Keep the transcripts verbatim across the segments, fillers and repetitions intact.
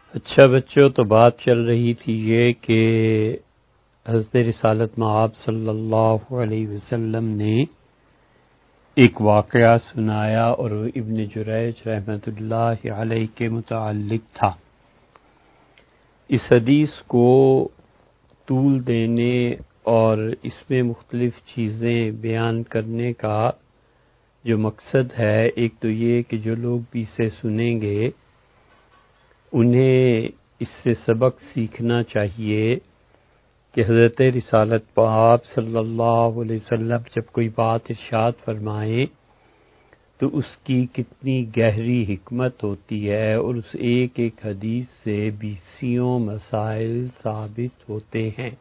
اچھا بچوں، تو بات چل رہی تھی یہ کہ حضرت رسالت مآب صلی اللہ علیہ وسلم نے ایک واقعہ سنایا اور وہ ابن جریج رحمۃ اللہ علیہ کے متعلق تھا۔ اس حدیث کو طول دینے اور اس میں مختلف چیزیں بیان کرنے کا جو مقصد ہے، ایک تو یہ کہ جو لوگ بھی اسے سنیں گے انہیں اس سے سبق سیکھنا چاہیے کہ حضرت رسالت مآب صلی اللہ علیہ وسلم جب کوئی بات ارشاد فرمائیں تو اس کی کتنی گہری حکمت ہوتی ہے، اور اس ایک ایک حدیث سے بیسیوں مسائل ثابت ہوتے ہیں۔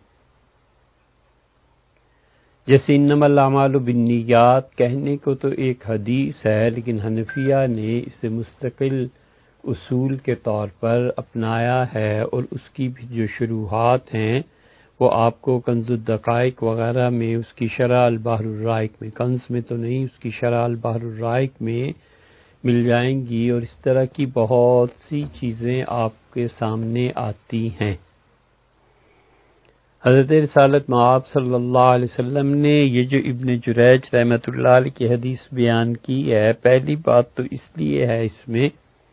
جیسے انما الاعمال بالنیات کہنے کو تو ایک حدیث ہے، لیکن حنفیہ نے اسے مستقل اصول کے طور پر اپنایا ہے، اور اس کی بھی جو شروحات ہیں وہ آپ کو کنز الدقائق وغیرہ میں، اس کی شرح البحر الرائق میں، کنز میں تو نہیں، اس کی شرح البحر الرائق میں مل جائیں گی، اور اس طرح کی بہت سی چیزیں آپ کے سامنے آتی ہیں۔ حضرت رسالت مآب صلی اللہ علیہ وسلم نے یہ جو ابن جریج رحمۃ اللہ علیہ کی حدیث بیان کی ہے، پہلی بات تو اس لیے ہے اس میں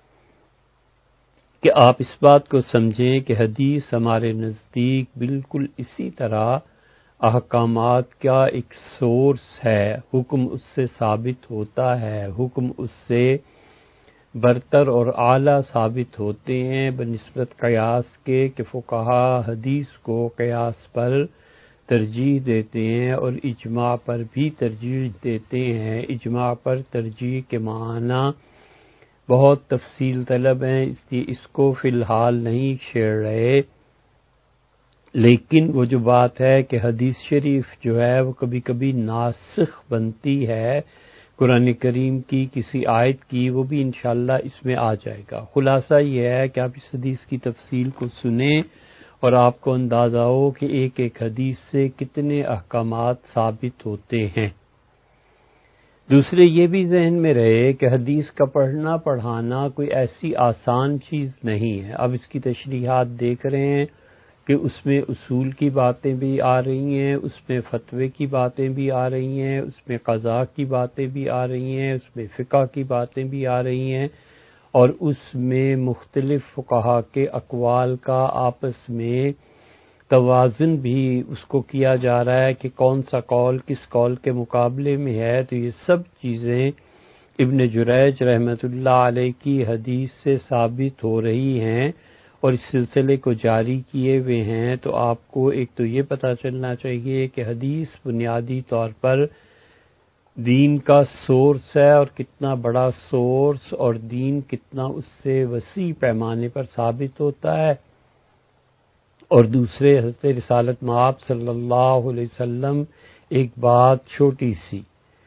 کہ آپ اس بات کو سمجھیں کہ حدیث ہمارے نزدیک بالکل اسی طرح احکامات کا ایک سورس ہے، حکم اس سے ثابت ہوتا ہے، حکم اس سے برتر اور اعلیٰ ثابت ہوتے ہیں بنسبت قیاس کے، کہ فقہا حدیث کو قیاس پر ترجیح دیتے ہیں اور اجماع پر بھی ترجیح دیتے ہیں۔ اجماع پر ترجیح کے معنی بہت تفصیل طلب ہیں، اس لیے اس کو فی الحال نہیں چھیڑ رہے، لیکن وہ جو بات ہے کہ حدیث شریف جو ہے وہ کبھی کبھی ناسخ بنتی ہے قرآن کریم کی کسی آیت کی، وہ بھی انشاءاللہ اس میں آ جائے گا۔ خلاصہ یہ ہے کہ آپ اس حدیث کی تفصیل کو سنیں اور آپ کو اندازہ ہو کہ ایک ایک حدیث سے کتنے احکامات ثابت ہوتے ہیں۔ دوسرے یہ بھی ذہن میں رہے کہ حدیث کا پڑھنا پڑھانا کوئی ایسی آسان چیز نہیں ہے۔ اب اس کی تشریحات دیکھ رہے ہیں کہ اس میں اصول کی باتیں بھی آ رہی ہیں، اس میں فتوے کی باتیں بھی آ رہی ہیں، اس میں قضاء کی باتیں بھی آ رہی ہیں، اس میں فقہ کی باتیں بھی آ رہی ہیں، اور اس میں مختلف فقہا کے اقوال کا آپس میں توازن بھی اس کو کیا جا رہا ہے کہ کون سا قول کس قول کے مقابلے میں ہے۔ تو یہ سب چیزیں ابن جریج رحمۃ اللہ علیہ کی حدیث سے ثابت ہو رہی ہیں اور اس سلسلے کو جاری کیے ہوئے ہیں۔ تو آپ کو ایک تو یہ پتہ چلنا چاہیے کہ حدیث بنیادی طور پر دین کا سورس ہے، اور کتنا بڑا سورس، اور دین کتنا اس سے وسیع پیمانے پر ثابت ہوتا ہے۔ اور دوسرے حضرت رسالت مآب صلی اللہ علیہ وسلم ایک بات چھوٹی سی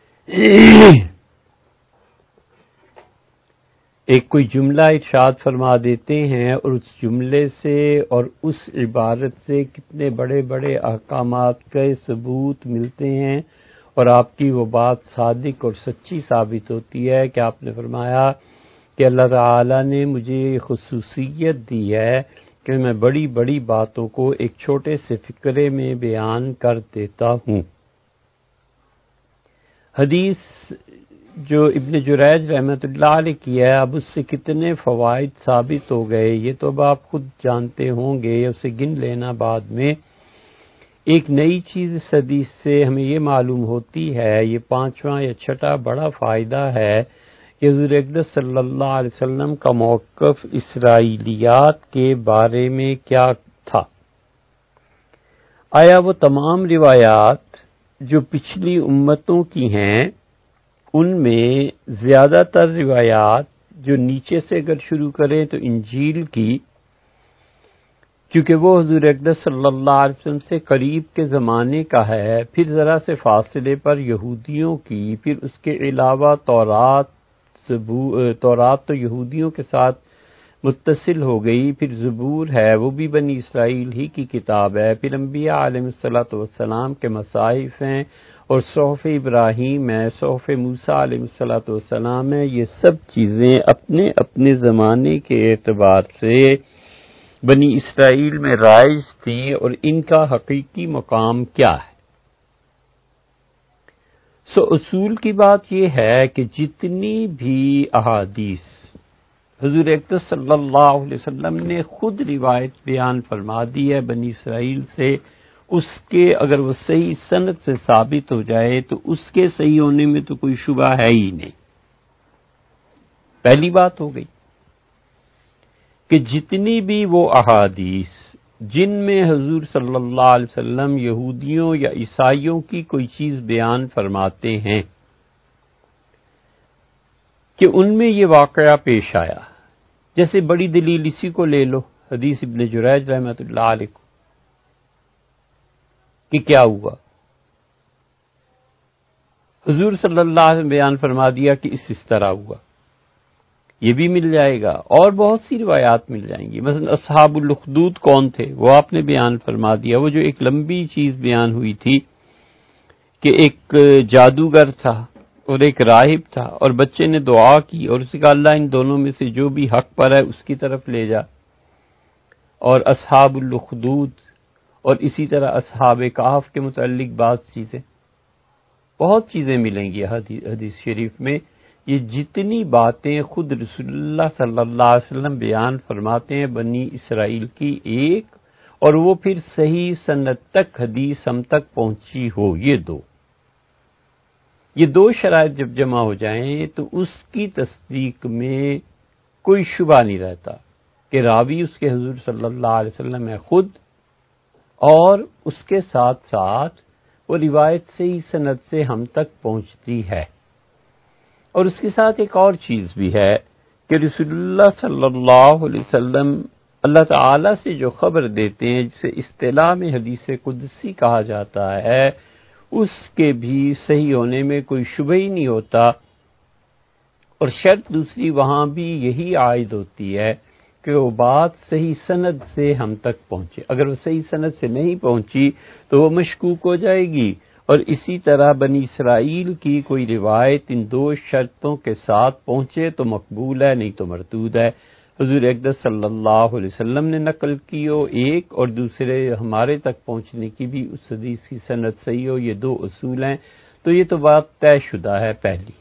ایک کوئی جملہ ارشاد فرما دیتے ہیں، اور اس جملے سے اور اس عبارت سے کتنے بڑے بڑے احکامات کے ثبوت ملتے ہیں، اور آپ کی وہ بات صادق اور سچی ثابت ہوتی ہے کہ آپ نے فرمایا کہ اللہ تعالی نے مجھے خصوصیت دی ہے کہ میں بڑی بڑی باتوں کو ایک چھوٹے سے فقرے میں بیان کر دیتا ہوں۔ حدیث جو ابن جریج رحمۃ اللہ علیہ کی ہے، اب اس سے کتنے فوائد ثابت ہو گئے یہ تو اب آپ خود جانتے ہوں گے، اسے گن لینا بعد میں۔ ایک نئی چیز اس حدیث سے ہمیں یہ معلوم ہوتی ہے، یہ پانچواں یا چھٹا بڑا فائدہ ہے کہ حضور اقدس صلی اللہ علیہ وسلم کا موقف اسرائیلیات کے بارے میں کیا تھا۔ آیا وہ تمام روایات جو پچھلی امتوں کی ہیں ان میں زیادہ تر روایات جو نیچے سے اگر شروع کریں تو انجیل کی، کیونکہ وہ حضور اقدس صلی اللہ علیہ وسلم سے قریب کے زمانے کا ہے، پھر ذرا سے فاصلے پر یہودیوں کی، پھر اس کے علاوہ تورات تورات تو یہودیوں کے ساتھ متصل ہو گئی، پھر زبور ہے وہ بھی بنی اسرائیل ہی کی کتاب ہے، پھر انبیاء علیہ الصلوۃ والسلام کے مصاحف ہیں، اور صحف ابراہیم ہے، صحف موسیٰ علیہ الصلوۃ والسلام ہے۔ یہ سب چیزیں اپنے اپنے زمانے کے اعتبار سے بنی اسرائیل میں رائج تھیں اور ان کا حقیقی مقام کیا ہے۔ سو اصول کی بات یہ ہے کہ جتنی بھی احادیث حضور اقدس صلی اللہ علیہ وسلم نے خود روایت بیان فرما دی ہے بنی اسرائیل سے، اس کے اگر وہ صحیح سند سے ثابت ہو جائے تو اس کے صحیح ہونے میں تو کوئی شبہ ہے ہی نہیں۔ پہلی بات ہو گئی کہ جتنی بھی وہ احادیث جن میں حضور صلی اللہ علیہ وسلم یہودیوں یا عیسائیوں کی کوئی چیز بیان فرماتے ہیں کہ ان میں یہ واقعہ پیش آیا، جیسے بڑی دلیل اسی کو لے لو، حدیث ابن جریج رحمۃ اللہ علیہ کو، کہ کیا ہوا، حضور صلی اللہ علیہ وسلم بیان فرما دیا کہ اس اس طرح ہوا، یہ بھی مل جائے گا، اور بہت سی روایات مل جائیں گی۔ مثلا اصحاب الاخدود کون تھے، وہ آپ نے بیان فرما دیا، وہ جو ایک لمبی چیز بیان ہوئی تھی کہ ایک جادوگر تھا اور ایک راہب تھا، اور بچے نے دعا کی اور اس کا اللہ ان دونوں میں سے جو بھی حق پر ہے اس کی طرف لے جا، اور اصحاب الاخدود اور اسی طرح اصحاب کہف کے متعلق بعض چیزیں، بہت چیزیں ملیں گی حدیث شریف میں۔ یہ جتنی باتیں خود رسول اللہ صلی اللہ علیہ وسلم بیان فرماتے ہیں بنی اسرائیل کی ایک، اور وہ پھر صحیح سند تک حدیث ہم تک پہنچی ہو، یہ دو یہ دو شرائط جب جمع ہو جائیں تو اس کی تصدیق میں کوئی شبہ نہیں رہتا کہ راوی اس کے حضور صلی اللہ علیہ وسلم ہے خود، اور اس کے ساتھ ساتھ وہ روایت صحیح سند سے ہم تک پہنچتی ہے۔ اور اس کے ساتھ ایک اور چیز بھی ہے کہ رسول اللہ صلی اللہ علیہ وسلم اللہ تعالی سے جو خبر دیتے ہیں، جسے اصطلاح میں حدیث قدسی کہا جاتا ہے، اس کے بھی صحیح ہونے میں کوئی شبہ ہی نہیں ہوتا۔ اور شرط دوسری وہاں بھی یہی عائد ہوتی ہے کہ وہ بات صحیح سند سے ہم تک پہنچے، اگر وہ صحیح سند سے نہیں پہنچی تو وہ مشکوک ہو جائے گی۔ اور اسی طرح بنی اسرائیل کی کوئی روایت ان دو شرطوں کے ساتھ پہنچے تو مقبول ہے، نہیں تو مردود ہے۔ حضور اقدس صلی اللہ علیہ وسلم نے نقل کی ہو ایک، اور دوسرے ہمارے تک پہنچنے کی بھی اس حدیث کی سند صحیح ہو، یہ دو اصول ہیں، تو یہ تو بات طے شدہ ہے پہلی۔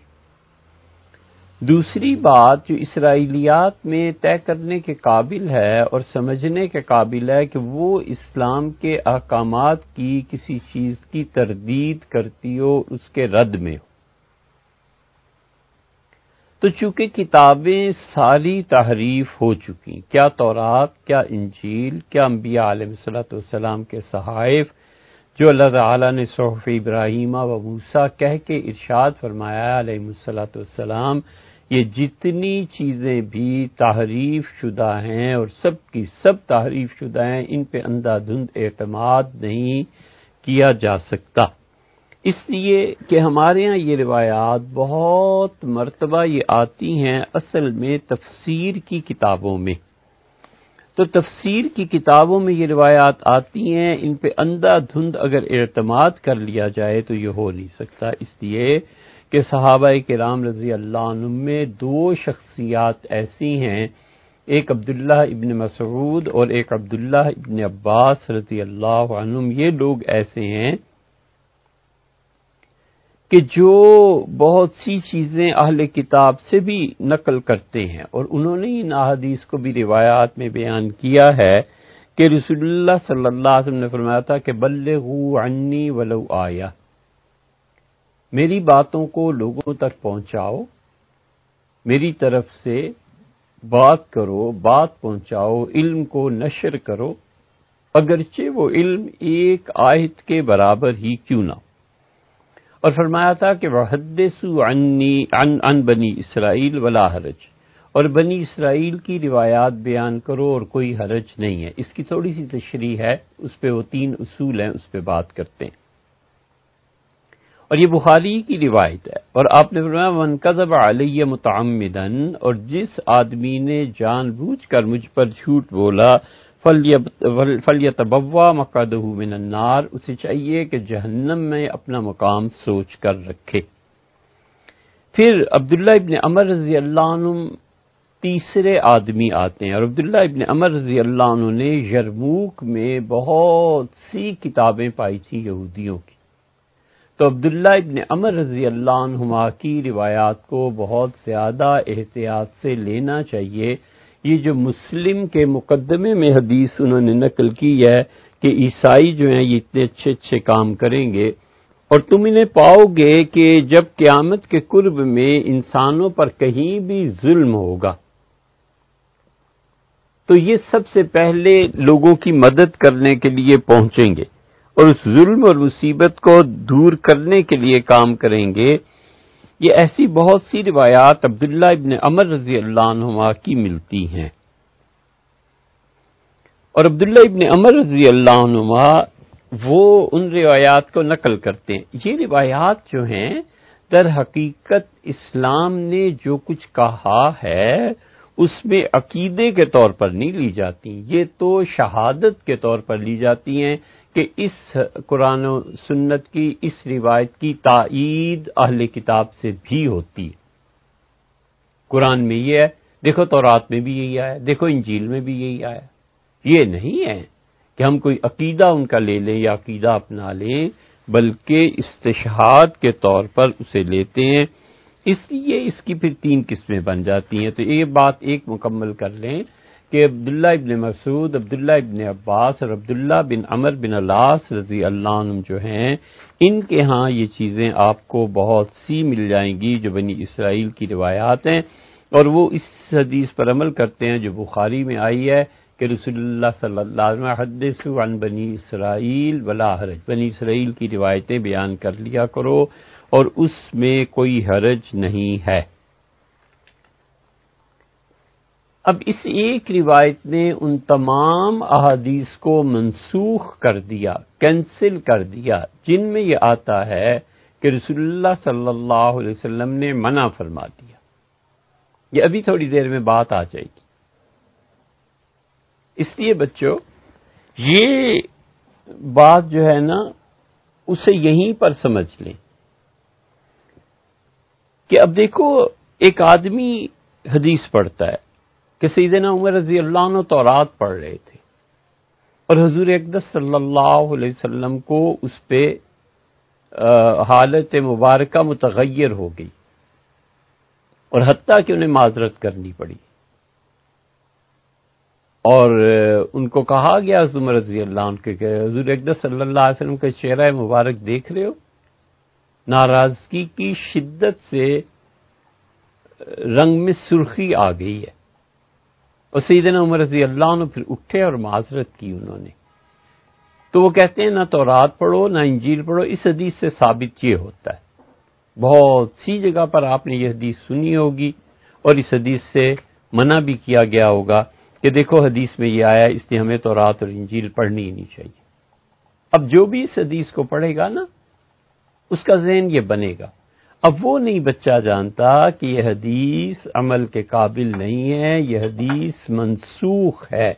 دوسری بات جو اسرائیلیات میں طے کرنے کے قابل ہے اور سمجھنے کے قابل ہے کہ وہ اسلام کے احکامات کی کسی چیز کی تردید کرتی ہو، اس کے رد میں ہو، تو چونکہ کتابیں ساری تحریف ہو چکی، کیا تورات، کیا انجیل، کیا انبیاء علیہ الصلوۃ والسلام کے صحائف، جو اللہ تعالیٰ نے صحف ابراہیمہ و موسیٰ کہہ کے ارشاد فرمایا علیہ الصلوۃ والسلام، یہ جتنی چیزیں بھی تحریف شدہ ہیں اور سب کی سب تحریف شدہ ہیں، ان پہ اندھا دھند اعتماد نہیں کیا جا سکتا، اس لیے کہ ہمارے ہاں یہ روایات بہت مرتبہ یہ آتی ہیں اصل میں تفسیر کی کتابوں میں، تو تفسیر کی کتابوں میں یہ روایات آتی ہیں، ان پہ اندھا دھند اگر اعتماد کر لیا جائے تو یہ ہو نہیں سکتا، اس لیے کہ صحابہ کرام رضی اللہ عنہم میں دو شخصیات ایسی ہیں، ایک عبداللہ ابن مسعود اور ایک عبداللہ ابن عباس رضی اللہ عنہم، یہ لوگ ایسے ہیں کہ جو بہت سی چیزیں اہل کتاب سے بھی نقل کرتے ہیں، اور انہوں نے ان احادیث کو بھی روایات میں بیان کیا ہے کہ رسول اللہ صلی اللہ علیہ وسلم نے فرمایا تھا کہ بلغوا عنی ولو آیہ، میری باتوں کو لوگوں تک پہنچاؤ، میری طرف سے بات کرو، بات پہنچاؤ، علم کو نشر کرو، اگرچہ وہ علم ایک آیت کے برابر ہی کیوں نہ ہو۔ اور فرمایا تھا کہ وحدثوا عنی عن عن بنی اسرائیل ولا حرج، اور بنی اسرائیل کی روایات بیان کرو اور کوئی حرج نہیں ہے۔ اس کی تھوڑی سی تشریح ہے، اس پہ وہ تین اصول ہیں، اس پہ بات کرتے ہیں، اور یہ بخاری کی روایت ہے۔ اور آپ نے فرمایا من کذب علی متعمدا، اور جس آدمی نے جان بوجھ کر مجھ پر جھوٹ بولا، فلیتبوا مقعدہ من النار، اسے چاہیے کہ جہنم میں اپنا مقام سوچ کر رکھے۔ پھر عبداللہ ابن عمر رضی اللہ عنہ تیسرے آدمی آتے ہیں، اور عبداللہ ابن عمر رضی اللہ عنہ نے یرموک میں بہت سی کتابیں پائی تھیں یہودیوں کی، تو عبداللہ ابن عمر رضی اللہ عنہما کی روایات کو بہت زیادہ احتیاط سے لینا چاہیے۔ یہ جو مسلم کے مقدمے میں حدیث انہوں نے نقل کی ہے کہ عیسائی جو ہیں یہ اتنے اچھے اچھے کام کریں گے، اور تم انہیں پاؤ گے کہ جب قیامت کے قرب میں انسانوں پر کہیں بھی ظلم ہوگا تو یہ سب سے پہلے لوگوں کی مدد کرنے کے لیے پہنچیں گے اور اس ظلم اور مصیبت کو دور کرنے کے لیے کام کریں گے۔ یہ ایسی بہت سی روایات عبداللہ ابن عمر رضی اللہ عنہما کی ملتی ہیں، اور عبداللہ ابن عمر رضی اللہ عنہما وہ ان روایات کو نقل کرتے ہیں۔ یہ روایات جو ہیں در حقیقت اسلام نے جو کچھ کہا ہے اس میں عقیدے کے طور پر نہیں لی جاتی، یہ تو شہادت کے طور پر لی جاتی ہیں کہ اس قرآن و سنت کی اس روایت کی تائید اہل کتاب سے بھی ہوتی ہے۔ قرآن میں یہ ہے، دیکھو تورات میں بھی یہی آیا، دیکھو انجیل میں بھی یہی آیا۔ یہ نہیں ہے کہ ہم کوئی عقیدہ ان کا لے لیں یا عقیدہ اپنا لیں، بلکہ استشہاد کے طور پر اسے لیتے ہیں۔ اس لیے اس کی پھر تین قسمیں بن جاتی ہیں۔ تو یہ بات ایک مکمل کر لیں کہ عبداللہ ابن مسعود، عبداللہ ابن عباس اور عبداللہ بن عمر بن العاص رضی اللہ عنہم جو ہیں، ان کے ہاں یہ چیزیں آپ کو بہت سی مل جائیں گی جو بنی اسرائیل کی روایات ہیں، اور وہ اس حدیث پر عمل کرتے ہیں جو بخاری میں آئی ہے کہ رسول اللہ صلی اللہ علیہ وسلم حدثوا عن بنی اسرائیل ولا حرج، بنی اسرائیل کی روایتیں بیان کر لیا کرو اور اس میں کوئی حرج نہیں ہے۔ اب اس ایک روایت نے ان تمام احادیث کو منسوخ کر دیا، کینسل کر دیا، جن میں یہ آتا ہے کہ رسول اللہ صلی اللہ علیہ وسلم نے منع فرما دیا۔ یہ ابھی تھوڑی دیر میں بات آ جائے گی۔ اس لیے بچوں یہ بات جو ہے نا اسے یہیں پر سمجھ لیں کہ اب دیکھو ایک آدمی حدیث پڑھتا ہے کہ سیدنا عمر رضی اللہ عنہ تورات پڑھ رہے تھے اور حضور اقدس صلی اللہ علیہ وسلم کو اس پہ حالت مبارکہ متغیر ہو گئی اور حتیٰ کہ انہیں معذرت کرنی پڑی، اور ان کو کہا گیا عمر رضی اللہ عنہ کہ حضور اقدس صلی اللہ علیہ وسلم کا چہرہ مبارک دیکھ رہے ہو، ناراضگی کی شدت سے رنگ میں سرخی آ گئی ہے، اور سیدنا عمر رضی اللہ عنہ پھر اٹھے اور معذرت کی انہوں نے۔ تو وہ کہتے ہیں نہ تورات پڑھو نہ انجیل پڑھو، اس حدیث سے ثابت یہ ہوتا ہے۔ بہت سی جگہ پر آپ نے یہ حدیث سنی ہوگی اور اس حدیث سے منع بھی کیا گیا ہوگا کہ دیکھو حدیث میں یہ آیا، اس لیے ہمیں تورات اور انجیل پڑھنی ہی نہیں چاہیے۔ اب جو بھی اس حدیث کو پڑھے گا نا اس کا ذہن یہ بنے گا۔ اب وہ نہیں بچہ جانتا کہ یہ حدیث عمل کے قابل نہیں ہے، یہ حدیث منسوخ ہے۔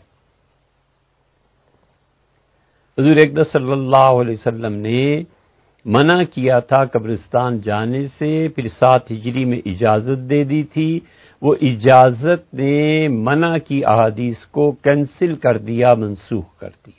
حضور اقدس صلی اللہ علیہ وسلم نے منع کیا تھا قبرستان جانے سے، پھر سات ہجری میں اجازت دے دی تھی، وہ اجازت نے منع کی احادیث کو کینسل کر دیا، منسوخ کر دیا۔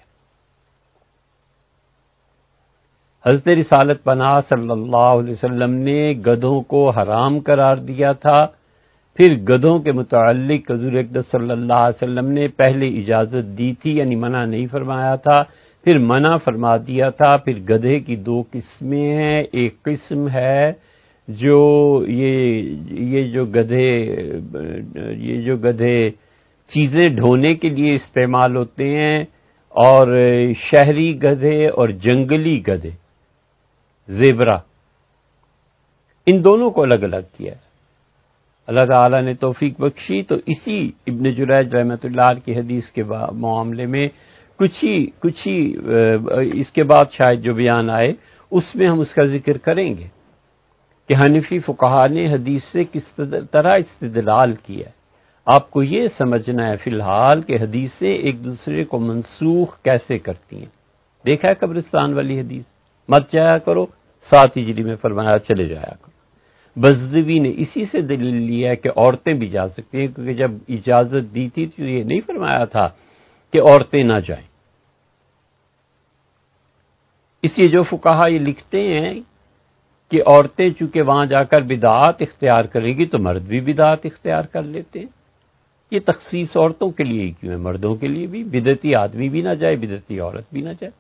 حضرت رسالت پناہ صلی اللہ علیہ وسلم نے گدھوں کو حرام قرار دیا تھا، پھر گدھوں کے متعلق حضور اقدس صلی اللہ علیہ وسلم نے پہلے اجازت دی تھی، یعنی منع نہیں فرمایا تھا، پھر منع فرما دیا تھا۔ پھر گدھے کی دو قسمیں ہیں، ایک قسم ہے جو یہ یہ جو گدھے یہ جو گدھے چیزیں ڈھونے کے لیے استعمال ہوتے ہیں، اور شہری گدھے اور جنگلی گدھے زیبرا، ان دونوں کو الگ الگ کیا ہے۔ اللہ تعالیٰ نے توفیق بخشی تو اسی ابن جریج رحمۃ اللہ کی حدیث کے معاملے میں کچھ ہی کچھ ہی اس کے بعد شاید جو بیان آئے اس میں ہم اس کا ذکر کریں گے کہ حنفی فقہا نے حدیث سے کس طرح استدلال کیا ہے۔ آپ کو یہ سمجھنا ہے فی الحال کہ حدیثیں ایک دوسرے کو منسوخ کیسے کرتی ہیں۔ دیکھا ہے قبرستان والی حدیث، مت جایا کرو، سات ہجری میں فرمایا چلے جایا کرو۔ بزدوی نے اسی سے دلیل لیا ہے کہ عورتیں بھی جا سکتی ہیں، کیونکہ جب اجازت دی تھی تو یہ نہیں فرمایا تھا کہ عورتیں نہ جائیں۔ اس لیے جو فقہا یہ لکھتے ہیں کہ عورتیں چونکہ وہاں جا کر بدعات اختیار کریں گی تو مرد بھی بدعات اختیار کر لیتے ہیں، یہ تخصیص عورتوں کے لیے ہی کیوں ہے؟ مردوں کے لیے بھی بدعتی آدمی بھی نہ جائے، بدعتی عورت بھی نہ جائے۔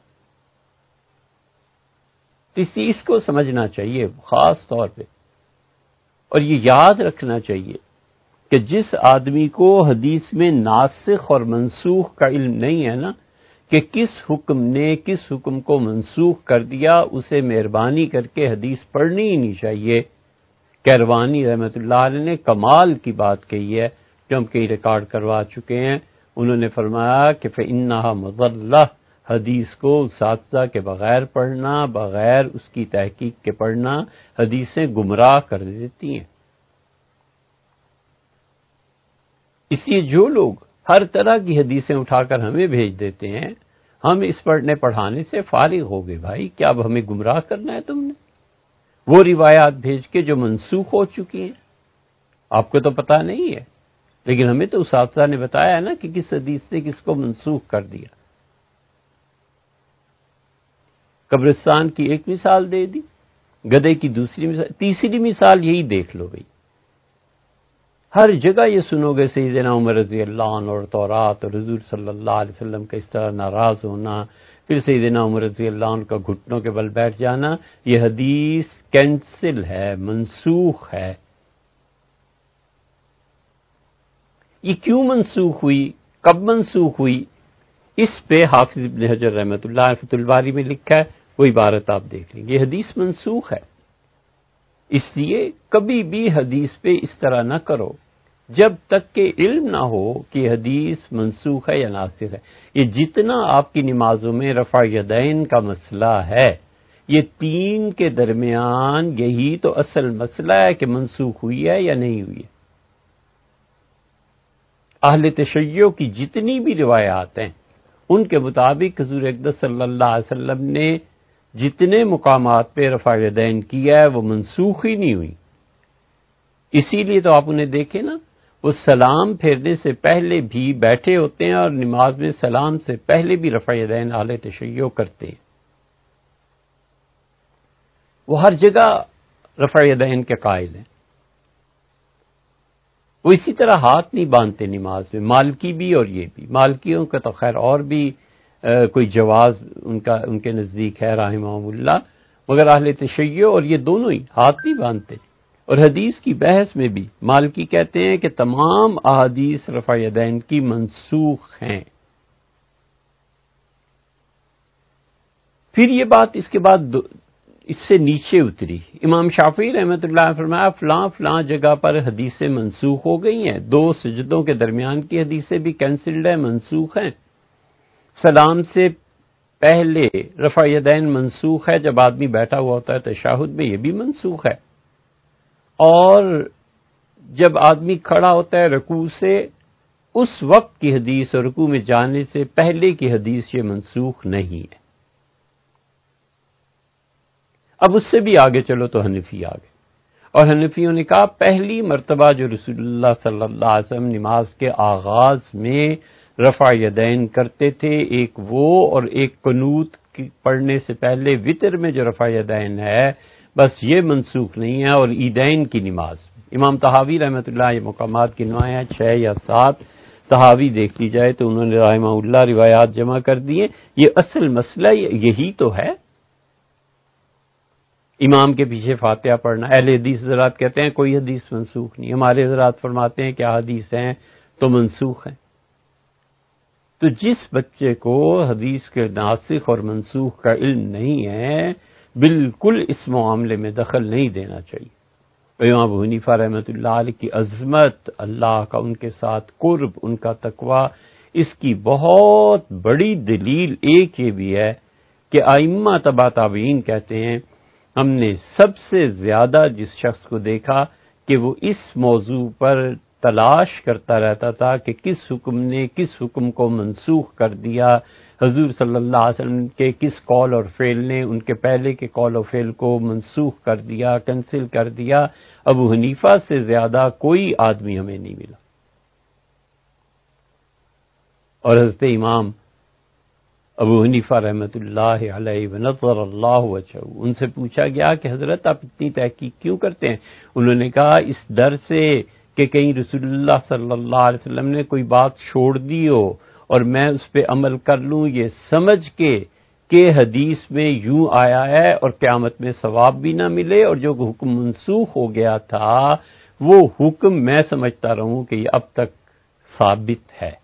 تو اس اس کو سمجھنا چاہیے خاص طور پہ، اور یہ یاد رکھنا چاہیے کہ جس آدمی کو حدیث میں ناسخ اور منسوخ کا علم نہیں ہے نا، کہ کس حکم نے کس حکم کو منسوخ کر دیا، اسے مہربانی کر کے حدیث پڑھنی ہی نہیں چاہیے۔ کیروانی رحمۃ اللہ علیہ نے کمال کی بات کہی ہے جو ہم کئی ریکارڈ کروا چکے ہیں۔ انہوں نے فرمایا کہ فإنها مضلہ، حدیث کو اساتذہ کے بغیر پڑھنا، بغیر اس کی تحقیق کے پڑھنا، حدیثیں گمراہ کر دیتی ہیں۔ اس لیے جو لوگ ہر طرح کی حدیثیں اٹھا کر ہمیں بھیج دیتے ہیں، ہم اس پڑھنے پڑھانے سے فارغ ہو گئے۔ بھائی کیا اب ہمیں گمراہ کرنا ہے تم نے؟ وہ روایات بھیج کے جو منسوخ ہو چکی ہیں، آپ کو تو پتہ نہیں ہے، لیکن ہمیں تو اساتذہ نے بتایا ہے نا کہ کس حدیث نے کس کو منسوخ کر دیا۔ قبرستان کی ایک مثال دے دی، گدھے کی دوسری مثال، تیسری مثال یہی دیکھ لو بھائی، ہر جگہ یہ سنو گے سیدنا عمر رضی اللہ عنہ اور تورات اور حضور صلی اللہ علیہ وسلم کا اس طرح ناراض ہونا، پھر سیدنا عمر رضی اللہ عنہ کا گھٹنوں کے بل بیٹھ جانا، یہ حدیث کینسل ہے، منسوخ ہے۔ یہ کیوں منسوخ ہوئی، کب منسوخ ہوئی، اس پہ حافظ ابن حجر رحمۃ اللہ فتح الباری میں لکھا ہے، وہ عبارت آپ دیکھ لیں گے، یہ حدیث منسوخ ہے۔ اس لیے کبھی بھی حدیث پہ اس طرح نہ کرو جب تک کہ علم نہ ہو کہ حدیث منسوخ ہے یا ناسخ ہے۔ یہ جتنا آپ کی نمازوں میں رفع یدین کا مسئلہ ہے، یہ تین کے درمیان یہی تو اصل مسئلہ ہے کہ منسوخ ہوئی ہے یا نہیں ہوئی ہے۔ اہل تشیع کی جتنی بھی روایات ہیں ان کے مطابق حضور اقدس صلی اللہ علیہ وسلم نے جتنے مقامات پہ رفع یدین کیا ہے وہ منسوخ ہی نہیں ہوئی۔ اسی لیے تو آپ انہیں دیکھیں نا، وہ سلام پھیرنے سے پہلے بھی بیٹھے ہوتے ہیں اور نماز میں سلام سے پہلے بھی رفع یدین اہل تشیع کرتے ہیں۔ وہ ہر جگہ رفع یدین کے قائل ہیں۔ وہ اسی طرح ہاتھ نہیں باندھتے نماز میں، مالکی بھی اور یہ بھی۔ مالکیوں کا تو خیر اور بھی کوئی جواز ان کا ان کے نزدیک ہے رحمہم اللہ، مگر اہل تشیع اور یہ دونوں ہی ہاتھ نہیں باندھتے۔ اور حدیث کی بحث میں بھی مالکی کہتے ہیں کہ تمام احادیث رفع یدین کی منسوخ ہیں۔ پھر یہ بات اس کے بعد اس سے نیچے اتری، امام شافعی رحمۃ اللہ نے فرمایا فلاں فلاں جگہ پر حدیثیں منسوخ ہو گئی ہیں، دو سجدوں کے درمیان کی حدیثیں بھی کینسلڈ ہیں، منسوخ ہیں۔ سلام سے پہلے رفع یدین منسوخ ہے، جب آدمی بیٹھا ہوا ہوتا ہے تشہد میں، یہ بھی منسوخ ہے۔ اور جب آدمی کھڑا ہوتا ہے رکوع سے، اس وقت کی حدیث اور رکوع میں جانے سے پہلے کی حدیث یہ منسوخ نہیں ہے۔ اب اس سے بھی آگے چلو تو حنفی آگے، اور حنفیوں نے کہا پہلی مرتبہ جو رسول اللہ صلی اللہ علیہ وسلم نماز کے آغاز میں رفع یدین کرتے تھے، ایک وہ اور ایک قنوت پڑھنے سے پہلے وتر میں جو رفع یدین ہے، بس یہ منسوخ نہیں ہے۔ اور عیدین کی نماز، امام طحاوی رحمۃ اللہ، یہ مقامات گنوائے ہیں چھ یا سات، طحاوی دیکھ لی جائے تو انہوں نے رحمہ اللہ روایات جمع کر دیے۔ یہ اصل مسئلہ یہی تو ہے، امام کے پیچھے فاتحہ پڑھنا۔ اہل حدیث حضرات کہتے ہیں کوئی حدیث منسوخ نہیں، ہمارے حضرات فرماتے ہیں کیا حدیث ہیں تو منسوخ ہیں۔ تو جس بچے کو حدیث کے ناسخ اور منسوخ کا علم نہیں ہے، بالکل اس معاملے میں دخل نہیں دینا چاہیے۔ امام ابو حنیفہ رحمۃ اللہ علیہ کی عظمت، اللہ کا ان کے ساتھ قرب، ان کا تقوی، اس کی بہت بڑی دلیل ایک یہ بھی ہے کہ ائمہ تبع تابعین کہتے ہیں ہم نے سب سے زیادہ جس شخص کو دیکھا کہ وہ اس موضوع پر تلاش کرتا رہتا تھا کہ کس حکم نے کس حکم کو منسوخ کر دیا، حضور صلی اللہ علیہ وسلم کے کس قول اور فعل نے ان کے پہلے کے قول و فعل کو منسوخ کر دیا، کینسل کر دیا۔ ابو حنیفہ سے زیادہ کوئی آدمی ہمیں نہیں ملا۔ اور حضرت امام ابو حنیفہ رحمۃ اللہ علیہ ونظر اللہ وجہہ، ان سے پوچھا گیا کہ حضرت آپ اتنی تحقیق کیوں کرتے ہیں؟ انہوں نے کہا اس ڈر سے کہ کہیں رسول اللہ صلی اللہ علیہ وسلم نے کوئی بات چھوڑ دی ہو اور میں اس پہ عمل کر لوں، یہ سمجھ کے کہ حدیث میں یوں آیا ہے اور قیامت میں ثواب بھی نہ ملے، اور جو حکم منسوخ ہو گیا تھا وہ حکم میں سمجھتا رہوں کہ یہ اب تک ثابت ہے۔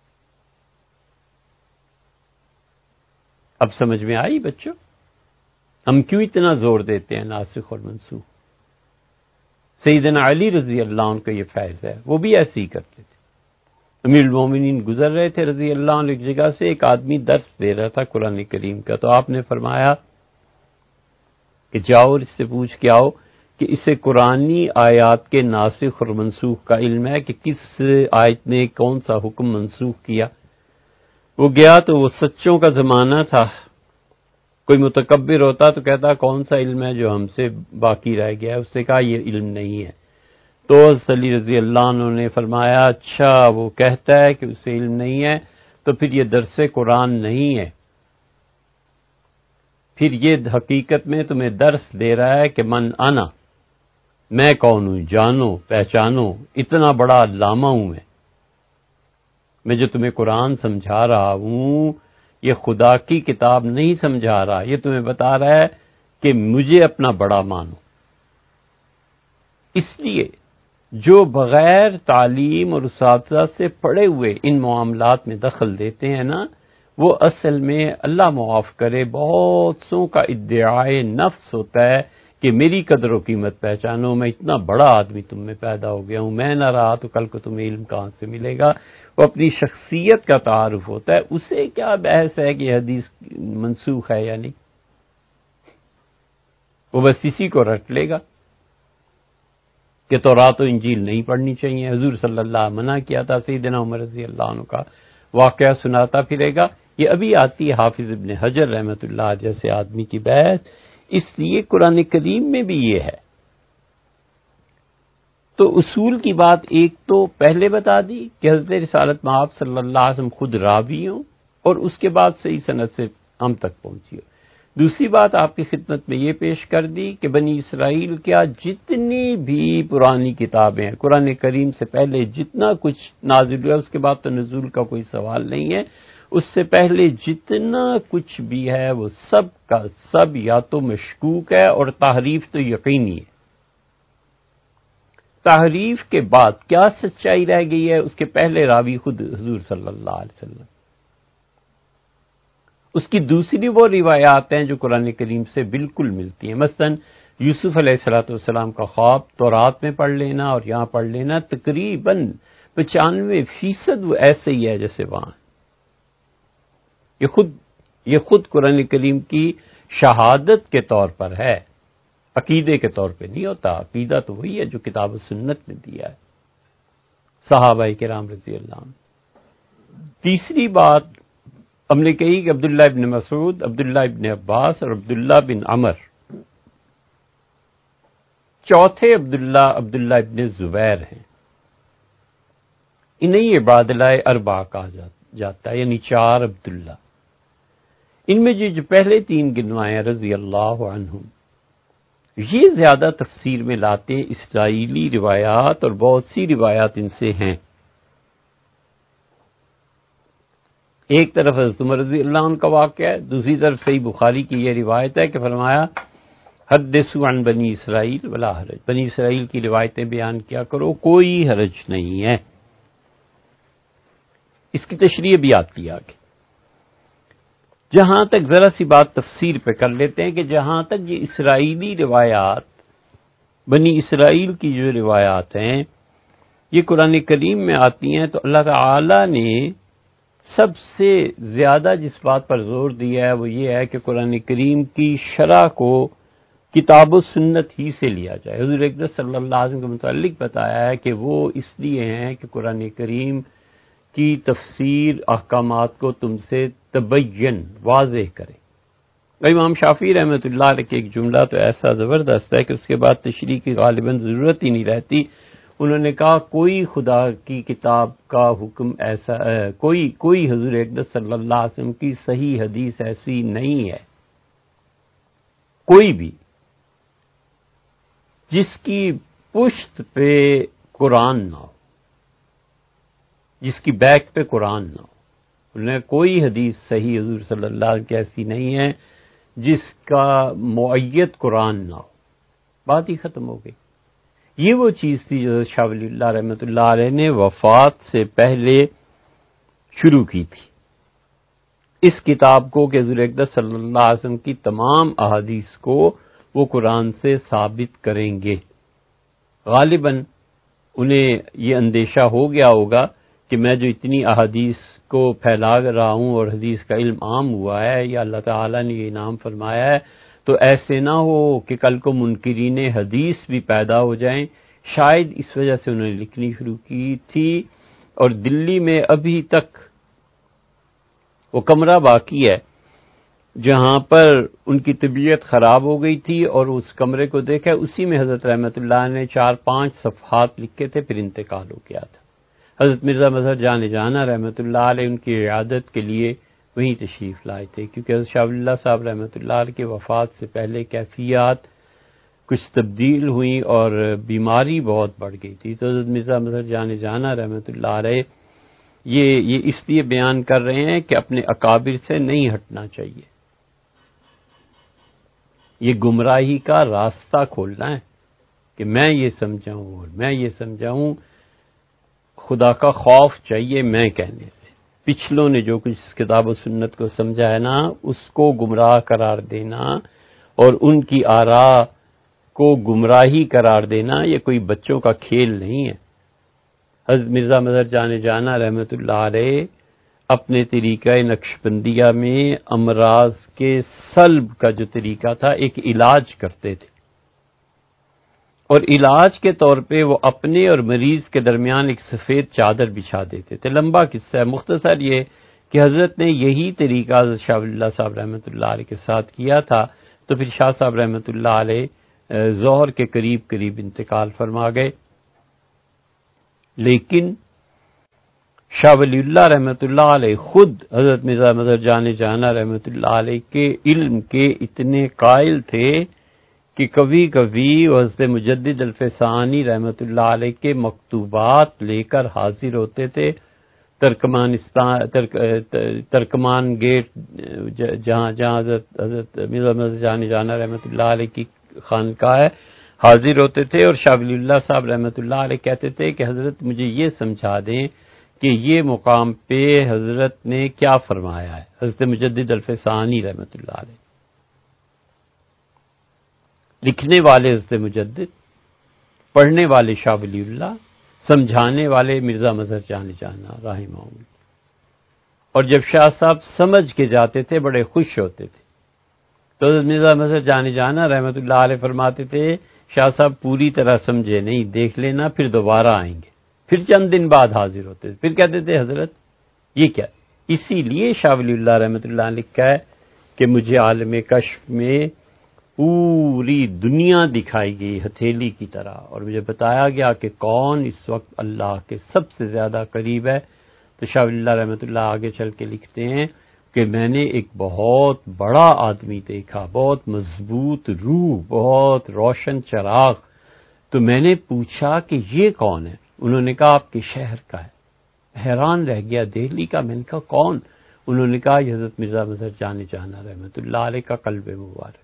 اب سمجھ میں آئی بچوں ہم کیوں اتنا زور دیتے ہیں ناسخ اور منسوخ؟ سیدنا علی رضی اللہ عنہ کا یہ فیض ہے، وہ بھی ایسے ہی کرتے تھے۔ امیر المومنین گزر رہے تھے رضی اللہ عنہ ایک جگہ سے، ایک آدمی درس دے رہا تھا قرآن کریم کا، تو آپ نے فرمایا کہ جاؤ اور اس سے پوچھ کے آؤ کہ اسے قرآنی آیات کے ناسخ اور منسوخ کا علم ہے کہ کس آیت نے کون سا حکم منسوخ کیا۔ وہ گیا تو وہ سچوں کا زمانہ تھا، کوئی متکبر ہوتا تو کہتا کون سا علم ہے جو ہم سے باقی رہ گیا ہے، اس نے کہا یہ علم نہیں ہے۔ تو حضرت علی رضی اللہ عنہ نے فرمایا اچھا وہ کہتا ہے کہ اسے علم نہیں ہے تو پھر یہ درس قرآن نہیں ہے، پھر یہ حقیقت میں تمہیں درس دے رہا ہے کہ من انا، میں کون ہوں، جانو پہچانو، اتنا بڑا علامہ ہوں میں میں جو تمہیں قرآن سمجھا رہا ہوں یہ خدا کی کتاب نہیں سمجھا رہا، یہ تمہیں بتا رہا ہے کہ مجھے اپنا بڑا مانو۔ اس لیے جو بغیر تعلیم اور اساتذہ سے پڑھے ہوئے ان معاملات میں دخل دیتے ہیں نا، وہ اصل میں اللہ معاف کرے بہت سو کا ادعائے نفس ہوتا ہے کہ میری قدر و قیمت پہچانو، میں اتنا بڑا آدمی تم میں پیدا ہو گیا ہوں، میں نہ رہا تو کل کو تمہیں علم کہاں سے ملے گا۔ وہ اپنی شخصیت کا تعارف ہوتا ہے، اسے کیا بحث ہے کہ حدیث منسوخ ہے یا نہیں، وہ بس اسی کو رٹ لے گا کہ تورات و انجیل نہیں پڑھنی چاہیے، حضور صلی اللہ علیہ وسلم منع کیا تھا، سیدنا عمر رضی اللہ عنہ کا واقعہ سناتا پھرے گا۔ یہ ابھی آتی ہے حافظ ابن حجر رحمۃ اللہ جیسے آدمی کی بحث۔ اس لیے قرآن کریم میں بھی یہ ہے۔ تو اصول کی بات ایک تو پہلے بتا دی کہ حضرت رسالت مآب صلی اللہ علیہ وسلم خود راوی ہوں اور اس کے بعد صحیح سند سے ہم تک پہنچی ہو۔ دوسری بات آپ کی خدمت میں یہ پیش کر دی کہ بنی اسرائیل کیا جتنی بھی پرانی کتابیں ہیں، قرآن کریم سے پہلے جتنا کچھ نازل ہوا، اس کے بعد تو نزول کا کوئی سوال نہیں ہے، اس سے پہلے جتنا کچھ بھی ہے وہ سب کا سب یا تو مشکوک ہے اور تحریف تو یقینی ہے۔ تحریف کے بعد کیا سچائی رہ گئی ہے؟ اس کے پہلے راوی خود حضور صلی اللہ علیہ وسلم، اس کی دوسری وہ روایات ہیں جو قرآن کریم سے بالکل ملتی ہیں، مثلا یوسف علیہ الصلوۃ والسلام کا خواب تورات میں پڑھ لینا اور یہاں پڑھ لینا، تقریباً پچانوے فیصد وہ ایسے ہی ہے جیسے وہاں۔ یہ خود یہ خود قرآن کریم کی شہادت کے طور پر ہے، عقیدے کے طور پہ نہیں ہوتا۔ عقیدہ تو وہی ہے جو کتاب و سنت نے دیا ہے صحابہ کرام رضی اللہ عنہ۔ تیسری بات ہم نے کہی کہ عبداللہ ابن مسعود، عبداللہ ابن عباس اور عبداللہ بن عمر، چوتھے عبداللہ عبداللہ ابن زبیر ہیں، انہیں عبادلہ اربعہ کہا جاتا ہے، یعنی چار عبداللہ۔ ان میں جو پہلے تین گنوائے رضی اللہ عنہم، یہ زیادہ تفسیر میں لاتے ہیں اسرائیلی روایات، اور بہت سی روایات ان سے ہیں۔ ایک طرف حضرت عمر رضی اللہ عنہ کا واقعہ ہے، دوسری طرف صحیح بخاری کی یہ روایت ہے کہ فرمایا حدثوا عن بنی اسرائیل ولا حرج، بنی اسرائیل کی روایتیں بیان کیا کرو، کوئی حرج نہیں ہے۔ اس کی تشریح بھی آتی ہے آگے۔ جہاں تک ذرا سی بات تفسیر پہ کر لیتے ہیں کہ جہاں تک یہ اسرائیلی روایات، بنی اسرائیل کی جو روایات ہیں یہ قرآن کریم میں آتی ہیں، تو اللہ تعالی نے سب سے زیادہ جس بات پر زور دیا ہے وہ یہ ہے کہ قرآن کریم کی شرح کو کتاب و سنت ہی سے لیا جائے۔ حضور اکرم صلی اللہ علیہ وسلم کے متعلق بتایا ہے کہ وہ اس لیے ہیں کہ قرآن کریم کی تفسیر احکامات کو تم سے تبین واضح کرے۔ امام شافعی رحمۃ اللہ علیہ کے ایک جملہ تو ایسا زبردست ہے کہ اس کے بعد تشریح کی غالباً ضرورت ہی نہیں رہتی۔ انہوں نے کہا کوئی خدا کی کتاب کا حکم ایسا کوئی کوئی حضور اکرم صلی اللہ علیہ وسلم کی صحیح حدیث ایسی نہیں ہے، کوئی بھی، جس کی پشت پہ قرآن نہ ہو، جس کی بیک پہ قرآن نہ ہو۔ انہیں کوئی حدیث صحیح حضور صلی اللہ علیہ وسلم کی ایسی نہیں ہے جس کا مؤید قرآن نہ ہو۔ بات ہی ختم ہو گئی۔ یہ وہ چیز تھی جو شاہ ولی اللہ رحمۃ اللہ علیہ نے وفات سے پہلے شروع کی تھی، اس کتاب کو کہ حضور اکرم صلی اللہ علیہ وسلم کی تمام احادیث کو وہ قرآن سے ثابت کریں گے۔ غالباً انہیں یہ اندیشہ ہو گیا ہوگا کہ میں جو اتنی احادیث کو پھیلا رہا ہوں اور حدیث کا علم عام ہوا ہے یا اللہ تعالیٰ نے یہ انعام فرمایا ہے، تو ایسے نہ ہو کہ کل کو منکرین حدیث بھی پیدا ہو جائیں۔ شاید اس وجہ سے انہوں نے لکھنی شروع کی تھی، اور دلی میں ابھی تک وہ کمرہ باقی ہے جہاں پر ان کی طبیعت خراب ہو گئی تھی، اور اس کمرے کو دیکھا، اسی میں حضرت رحمۃ اللہ نے چار پانچ صفحات لکھے تھے، پھر انتقال ہو گیا تھا۔ حضرت مرزا مظہر جان جانا رحمۃ اللہ علیہ ان کی عیادت کے لیے وہیں تشریف لائے تھے، کیونکہ حضرت شاہ ولی اللہ صاحب رحمۃ اللہ علیہ کی وفات سے پہلے کیفیات کچھ تبدیل ہوئیں اور بیماری بہت بڑھ گئی تھی، تو حضرت مرزا مظہر جان جانا رحمۃ اللہ علیہ یہ یہ اس لیے بیان کر رہے ہیں کہ اپنے اکابر سے نہیں ہٹنا چاہیے، یہ گمراہی کا راستہ کھولنا ہے کہ میں یہ سمجھاؤں اور میں یہ سمجھاؤں۔ خدا کا خوف چاہیے میں کہنے سے۔ پچھلوں نے جو کچھ کتاب و سنت کو سمجھا ہے نا، اس کو گمراہ قرار دینا اور ان کی آراء کو گمراہی قرار دینا یہ کوئی بچوں کا کھیل نہیں ہے۔ حضرت مرزا مظہر جان جانا رحمۃ اللہ علیہ اپنے طریقہ نقشبندیہ میں امراض کے سلب کا جو طریقہ تھا ایک علاج کرتے تھے، اور علاج کے طور پہ وہ اپنے اور مریض کے درمیان ایک سفید چادر بچھا دیتے تھے۔ لمبا قصہ ہے، مختصر یہ کہ حضرت نے یہی طریقہ حضرت شاہ ولی اللہ صاحب رحمۃ اللہ علیہ کے ساتھ کیا تھا، تو پھر شاہ صاحب رحمۃ اللہ علیہ ظہر کے قریب قریب انتقال فرما گئے، لیکن شاہ ولی اللہ رحمۃ اللہ علیہ خود حضرت مرزا مظہر جان جانا رحمۃ اللہ علیہ کے علم کے اتنے قائل تھے کہ کبھی کبھی حضرت مجدد الفسانی رحمۃ اللہ علیہ کے مکتوبات لے کر حاضر ہوتے تھے ترکمانستان ترک ترکمان گیٹ جہاں جہاں حضرت حضرت مرزا مظہر جان جانا رحمۃ اللہ علیہ کی خانقاہ ہے، حاضر ہوتے تھے، اور شاہ ولی اللہ صاحب رحمۃ اللہ علیہ کہتے تھے کہ حضرت مجھے یہ سمجھا دیں کہ یہ مقام پہ حضرت نے کیا فرمایا ہے۔ حضرت مجدد الفسانی رحمۃ اللہ علیہ، لکھنے والے حضرت مجدد، پڑھنے والے شاہ ولی اللہ، سمجھانے والے مرزا مظہر جان جانا رحمہ اللہ۔ اور جب شاہ صاحب سمجھ کے جاتے تھے بڑے خوش ہوتے تھے، تو حضرت مرزا مظہر جان جانا رحمۃ اللہ علیہ فرماتے تھے شاہ صاحب پوری طرح سمجھے نہیں، دیکھ لینا پھر دوبارہ آئیں گے۔ پھر چند دن بعد حاضر ہوتے تھے، پھر کہتے تھے حضرت یہ کیا۔ اسی لیے شاہ ولی اللہ رحمۃ اللہ نے لکھا ہے کہ مجھے عالم کشف میں پوری دنیا دکھائی گئی ہتھیلی کی طرح، اور مجھے بتایا گیا کہ کون اس وقت اللہ کے سب سے زیادہ قریب ہے۔ تو شاہ ولی اللہ رحمۃ اللہ آگے چل کے لکھتے ہیں کہ میں نے ایک بہت بڑا آدمی دیکھا، بہت مضبوط روح، بہت روشن چراغ۔ تو میں نے پوچھا کہ یہ کون ہے؟ انہوں نے کہا آپ کے شہر کا ہے۔ حیران رہ گیا، دہلی کا؟ میں نے کہا کون؟ انہوں نے کہا یہ حضرت مرزا مظہر جان جانا رحمۃ اللہ علیہ کا قلب مبارک۔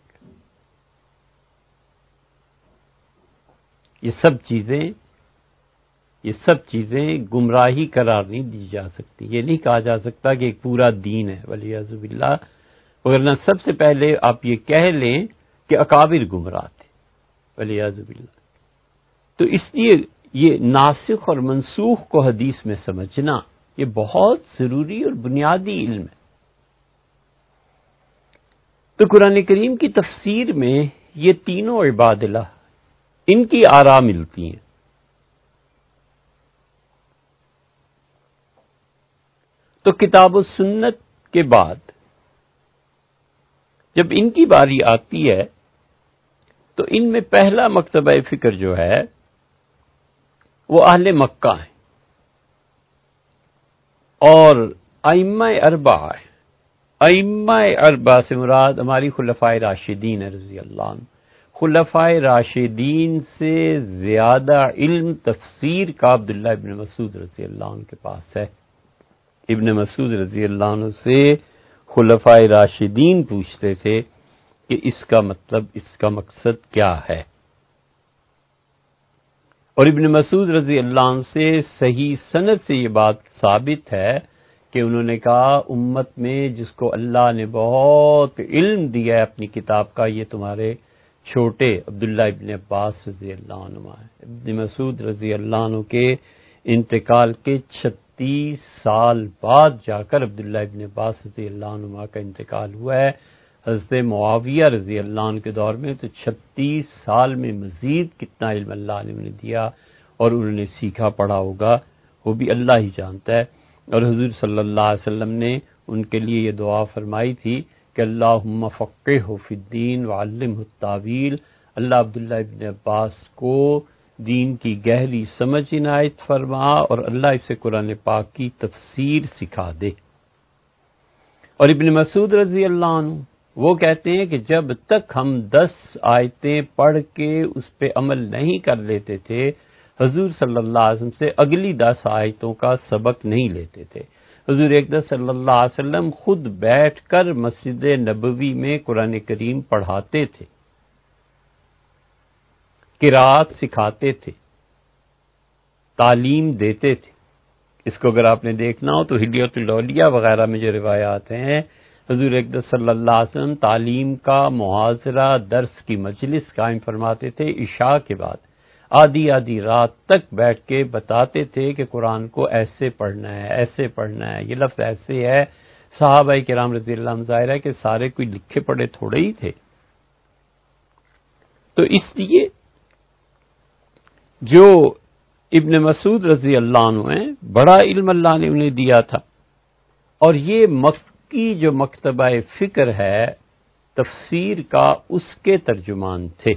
یہ سب چیزیں یہ سب چیزیں گمراہی قرار نہیں دی جا سکتی۔ یہ نہیں کہا جا سکتا کہ ایک پورا دین ہے والعیاذ باللہ، ورنہ سب سے پہلے آپ یہ کہہ لیں کہ اکابر گمراہ تھے والعیاذ باللہ۔ تو اس لیے یہ ناسخ اور منسوخ کو حدیث میں سمجھنا یہ بہت ضروری اور بنیادی علم ہے۔ تو قرآن کریم کی تفسیر میں یہ تینوں عباد اللہ ان کی آراء ملتی ہیں. تو کتاب و سنت کے بعد جب ان کی باری آتی ہے تو ان میں پہلا مکتبہ فکر جو ہے وہ اہل مکہ ہیں اور ائمہ اربعہ ہے. ائمہ اربعہ سے مراد ہماری خلفائے راشدین رضی اللہ عنہ. خلفائے راشدین سے زیادہ علم تفسیر کا عبداللہ ابن مسعود رضی اللہ عنہ کے پاس ہے. ابن مسعود رضی اللہ عنہ سے خلفائے راشدین پوچھتے تھے کہ اس کا مطلب، اس کا مقصد کیا ہے، اور ابن مسعود رضی اللہ عنہ سے صحیح سند سے یہ بات ثابت ہے کہ انہوں نے کہا امت میں جس کو اللہ نے بہت علم دیا ہے اپنی کتاب کا، یہ تمہارے چھوٹے عبداللہ ابن عباس رضی اللہ عنہ ہے. ابن مسعود رضی اللہ عنہ کے انتقال کے چھتیس سال بعد جا کر عبداللہ ابن عباس رضی اللہ عنہ کا انتقال ہوا ہے. حضرت معاویہ رضی اللہ عنہ کے دور میں تو چھتیس سال میں مزید کتنا علم اللہ نے انہیں دیا اور انہوں نے سیکھا پڑھا ہوگا وہ بھی اللہ ہی جانتا ہے. اور حضور صلی اللہ علیہ وسلم نے ان کے لیے یہ دعا فرمائی تھی کہ اللہم فقہہ فی الدین وعلمہ التاویل. اللہ عبداللہ ابن عباس کو دین کی گہری سمجھ عنایت فرما اور اللہ اسے قرآن پاک کی تفسیر سکھا دے. اور ابن مسعود رضی اللہ عنہ وہ کہتے ہیں کہ جب تک ہم دس آیتیں پڑھ کے اس پہ عمل نہیں کر لیتے تھے حضور صلی اللہ علیہ وسلم سے اگلی دس آیتوں کا سبق نہیں لیتے تھے. حضور اقدس صلی اللہ علیہ وسلم خود بیٹھ کر مسجد نبوی میں قرآن کریم پڑھاتے تھے، قرات سکھاتے تھے، تعلیم دیتے تھے. اس کو اگر آپ نے دیکھنا ہو تو ہلیۃ الاولیاء وغیرہ میں جو روایات ہیں حضور اقدس صلی اللہ علیہ وسلم تعلیم کا محاضرہ درس کی مجلس قائم فرماتے تھے. عشاء کے بعد آدھی آدھی رات تک بیٹھ کے بتاتے تھے کہ قرآن کو ایسے پڑھنا ہے، ایسے پڑھنا ہے، یہ لفظ ایسے ہے. صحابہ کرام رضی اللہ عنہم ظاہر ہے کہ سارے کوئی لکھے پڑھے تھوڑے ہی تھے. تو اس لیے جو ابن مسعود رضی اللہ عنہ ہیں بڑا علم اللہ نے انہیں دیا تھا، اور یہ مکی جو مکتبہ فکر ہے تفسیر کا اس کے ترجمان تھے.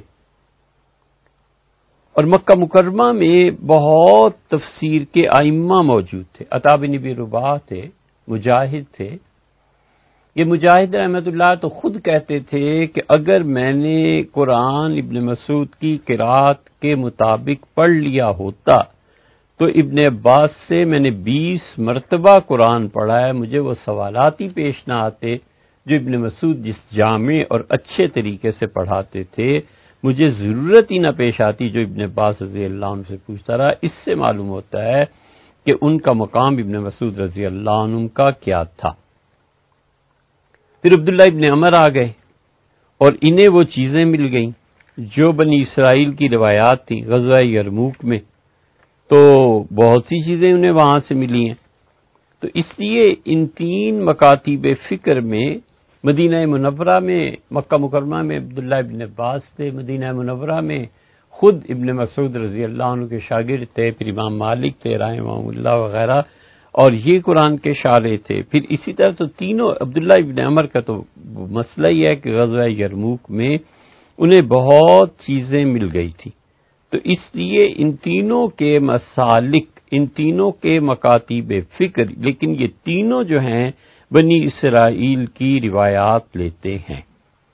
اور مکہ مکرمہ میں بہت تفسیر کے ائمہ موجود تھے. عطا بن ابی رباح تھے، مجاہد تھے. یہ مجاہد رحمۃ اللہ تو خود کہتے تھے کہ اگر میں نے قرآن ابن مسعود کی قرات کے مطابق پڑھ لیا ہوتا تو ابن عباس سے میں نے بیس مرتبہ قرآن پڑھا ہے، مجھے وہ سوالات ہی پیش نہ آتے جو ابن مسعود جس جامع اور اچھے طریقے سے پڑھاتے تھے، مجھے ضرورت ہی نہ پیش آتی جو ابن عباس رضی اللہ عنہ سے پوچھتا رہا. اس سے معلوم ہوتا ہے کہ ان کا مقام ابن مسعود رضی اللہ عنہ کا کیا تھا. پھر عبداللہ ابن عمر آ گئے اور انہیں وہ چیزیں مل گئیں جو بنی اسرائیل کی روایات تھیں. غزوہ یرموک میں تو بہت سی چیزیں انہیں وہاں سے ملی ہیں. تو اس لیے ان تین مکاتب فکر میں مدینہ منورہ میں، مکہ مکرمہ میں عبداللہ ابن عباس تھے، مدینہ منورہ میں خود ابن مسعود رضی اللہ عنہ کے شاگرد تھے، پھر امام مالک تھے رحمہ اللہ وغیرہ، اور یہ قرآن کے شارح تھے. پھر اسی طرح تو تینوں عبداللہ ابن عمر کا تو مسئلہ ہی ہے کہ غزوہ یرموک میں انہیں بہت چیزیں مل گئی تھی. تو اس لیے ان تینوں کے مسالک، ان تینوں کے مکاتب فکر، لیکن یہ تینوں جو ہیں بنی اسرائیل کی روایات لیتے ہیں.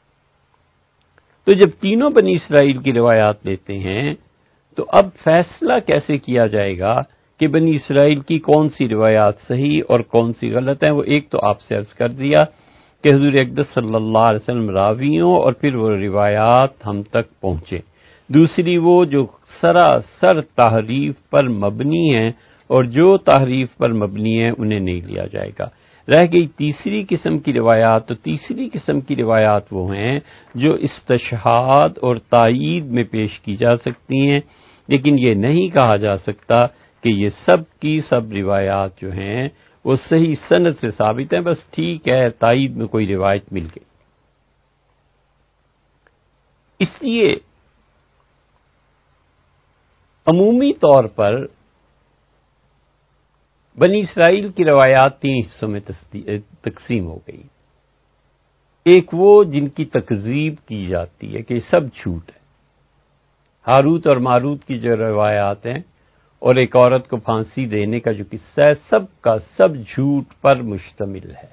تو جب تینوں بنی اسرائیل کی روایات لیتے ہیں تو اب فیصلہ کیسے کیا جائے گا کہ بنی اسرائیل کی کون سی روایات صحیح اور کون سی غلط ہیں؟ وہ ایک تو آپ سے عرض کر دیا کہ حضور اقدس صلی اللہ علیہ وسلم راویوں اور پھر وہ روایات ہم تک پہنچے. دوسری وہ جو سراسر تحریف پر مبنی ہیں اور جو تحریف پر مبنی ہیں انہیں نہیں لیا جائے گا. رہ گئی تیسری قسم کی روایات. تو تیسری قسم کی روایات وہ ہیں جو استشہاد اور تائید میں پیش کی جا سکتی ہیں، لیکن یہ نہیں کہا جا سکتا کہ یہ سب کی سب روایات جو ہیں وہ صحیح سند سے ثابت ہیں، بس ٹھیک ہے تائید میں کوئی روایت مل گئی. اس لیے عمومی طور پر بنی اسرائیل کی روایات تین حصوں میں تقسیم ہو گئی. ایک وہ جن کی تکذیب کی جاتی ہے کہ یہ سب جھوٹ ہے، ہاروت اور ماروت کی جو روایات ہیں اور ایک عورت کو پھانسی دینے کا جو قصہ ہے، سب کا سب جھوٹ پر مشتمل ہے.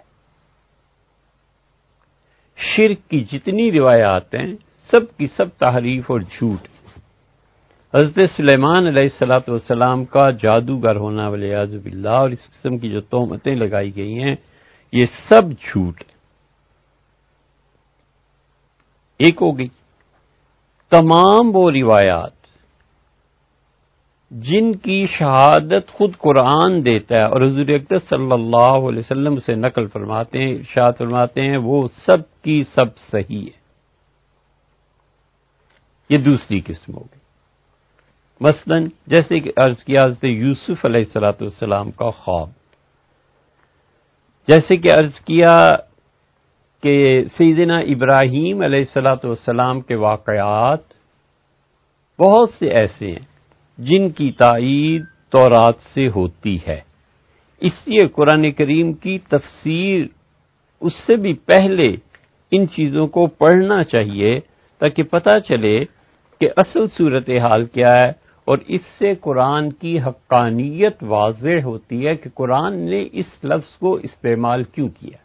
شرک کی جتنی روایات ہیں سب کی سب تحریف اور جھوٹ. حضرت سلیمان علیہ الصلوۃ والسلام کا جادوگر ہونا والعیاذ باللہ اور اس قسم کی جو تہمتیں لگائی گئی ہیں یہ سب جھوٹ ہے. ایک ہو گئی. تمام وہ روایات جن کی شہادت خود قرآن دیتا ہے اور حضور اقدس صلی اللہ علیہ وسلم سے نقل فرماتے ہیں، ارشاد فرماتے ہیں، وہ سب کی سب صحیح ہے. یہ دوسری قسم ہو گئی. مثلا جیسے کہ عرض کیا حضرت یوسف علیہ الصلوۃ والسلام کا خواب، جیسے کہ عرض کیا کہ سیدنا ابراہیم علیہ الصلوۃ والسلام کے واقعات بہت سے ایسے ہیں جن کی تائید تورات سے ہوتی ہے. اس لیے قرآن کریم کی تفسیر اس سے بھی پہلے ان چیزوں کو پڑھنا چاہیے تاکہ پتہ چلے کہ اصل صورتحال کیا ہے، اور اس سے قرآن کی حقانیت واضح ہوتی ہے کہ قرآن نے اس لفظ کو استعمال کیوں کیا.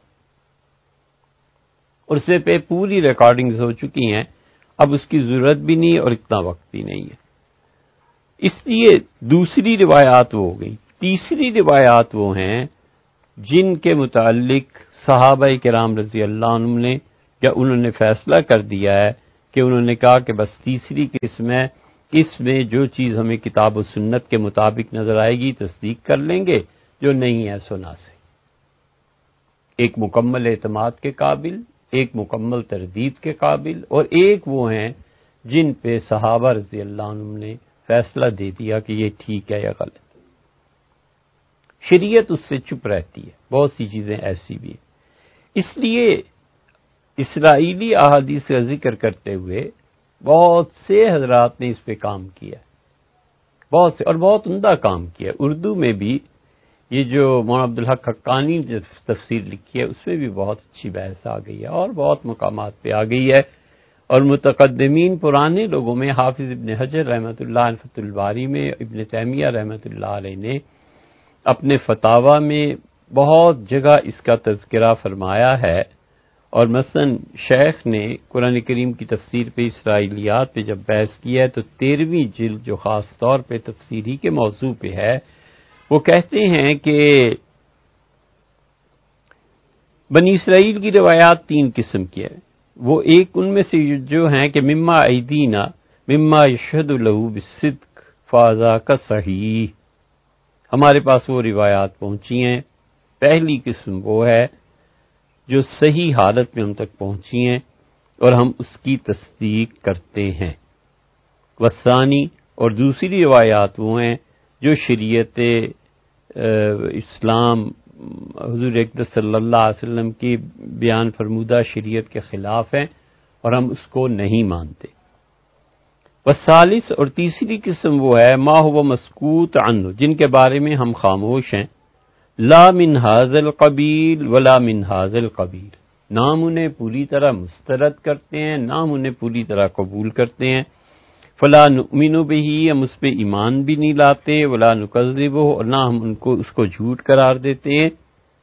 اور اس سے پہ پوری ریکارڈنگز ہو چکی ہیں، اب اس کی ضرورت بھی نہیں اور اتنا وقت بھی نہیں ہے. اس لیے دوسری روایات وہ ہو گئی. تیسری روایات وہ ہیں جن کے متعلق صحابہ کرام رضی اللہ عنہم نے یا انہوں نے فیصلہ کر دیا ہے کہ انہوں نے کہا کہ بس تیسری قسم ہے، اس میں جو چیز ہمیں کتاب و سنت کے مطابق نظر آئے گی تصدیق کر لیں گے، جو نہیں ہے سنا سے. ایک مکمل اعتماد کے قابل، ایک مکمل تردید کے قابل، اور ایک وہ ہیں جن پہ صحابہ رضی اللہ عنہم نے فیصلہ دے دیا کہ یہ ٹھیک ہے یا غلط. شریعت اس سے چپ رہتی ہے. بہت سی چیزیں ایسی بھی ہیں. اس لیے اسرائیلی احادیث کا ذکر کرتے ہوئے بہت سے حضرات نے اس پہ کام کیا، بہت سے، اور بہت عمدہ کام کیا. اردو میں بھی یہ جو مولانا عبدالحق حقانی نے تفسیر لکھی ہے اس میں بھی بہت اچھی بحث آ گئی ہے اور بہت مقامات پہ آ گئی ہے. اور متقدمین پرانے لوگوں میں حافظ ابن حجر رحمۃ اللہ علیہ فتح الباری میں، ابن تیمیہ رحمۃ اللہ علیہ نے اپنے فتاوی میں بہت جگہ اس کا تذکرہ فرمایا ہے. اور مثلا شیخ نے قرآن کریم کی تفسیر پہ اسرائیلیات پہ جب بحث کیا ہے تو تیرہویں جلد جو خاص طور پہ تفسیری کے موضوع پہ ہے، وہ کہتے ہیں کہ بنی اسرائیل کی روایات تین قسم کی ہے. وہ ایک ان میں سے جو ہیں کہ مما ایدینا مما یشہد لہ بالصدق فذاک صحیح، ہمارے پاس وہ روایات پہنچی ہیں. پہلی قسم وہ ہے جو صحیح حالت میں ہم تک پہنچی ہیں اور ہم اس کی تصدیق کرتے ہیں. والثانی، اور دوسری روایات وہ ہیں جو شریعت اسلام حضور اقدس صلی اللہ علیہ وسلم کی بیان فرمودہ شریعت کے خلاف ہیں اور ہم اس کو نہیں مانتے. والثالث، اور تیسری قسم وہ ہے ما هو مسکوت عنہ، جن کے بارے میں ہم خاموش ہیں. لا من ھذا القبیل ولا من ھذا القبیل، نہ ہم انہیں پوری طرح مسترد کرتے ہیں نہ ہم انہیں پوری طرح قبول کرتے ہیں. فلا نؤمن بہ، ہم اس پہ ایمان بھی نہیں لاتے. ولا نکذبہ، اور نہ ہم ان کو اس کو جھوٹ قرار دیتے ہیں.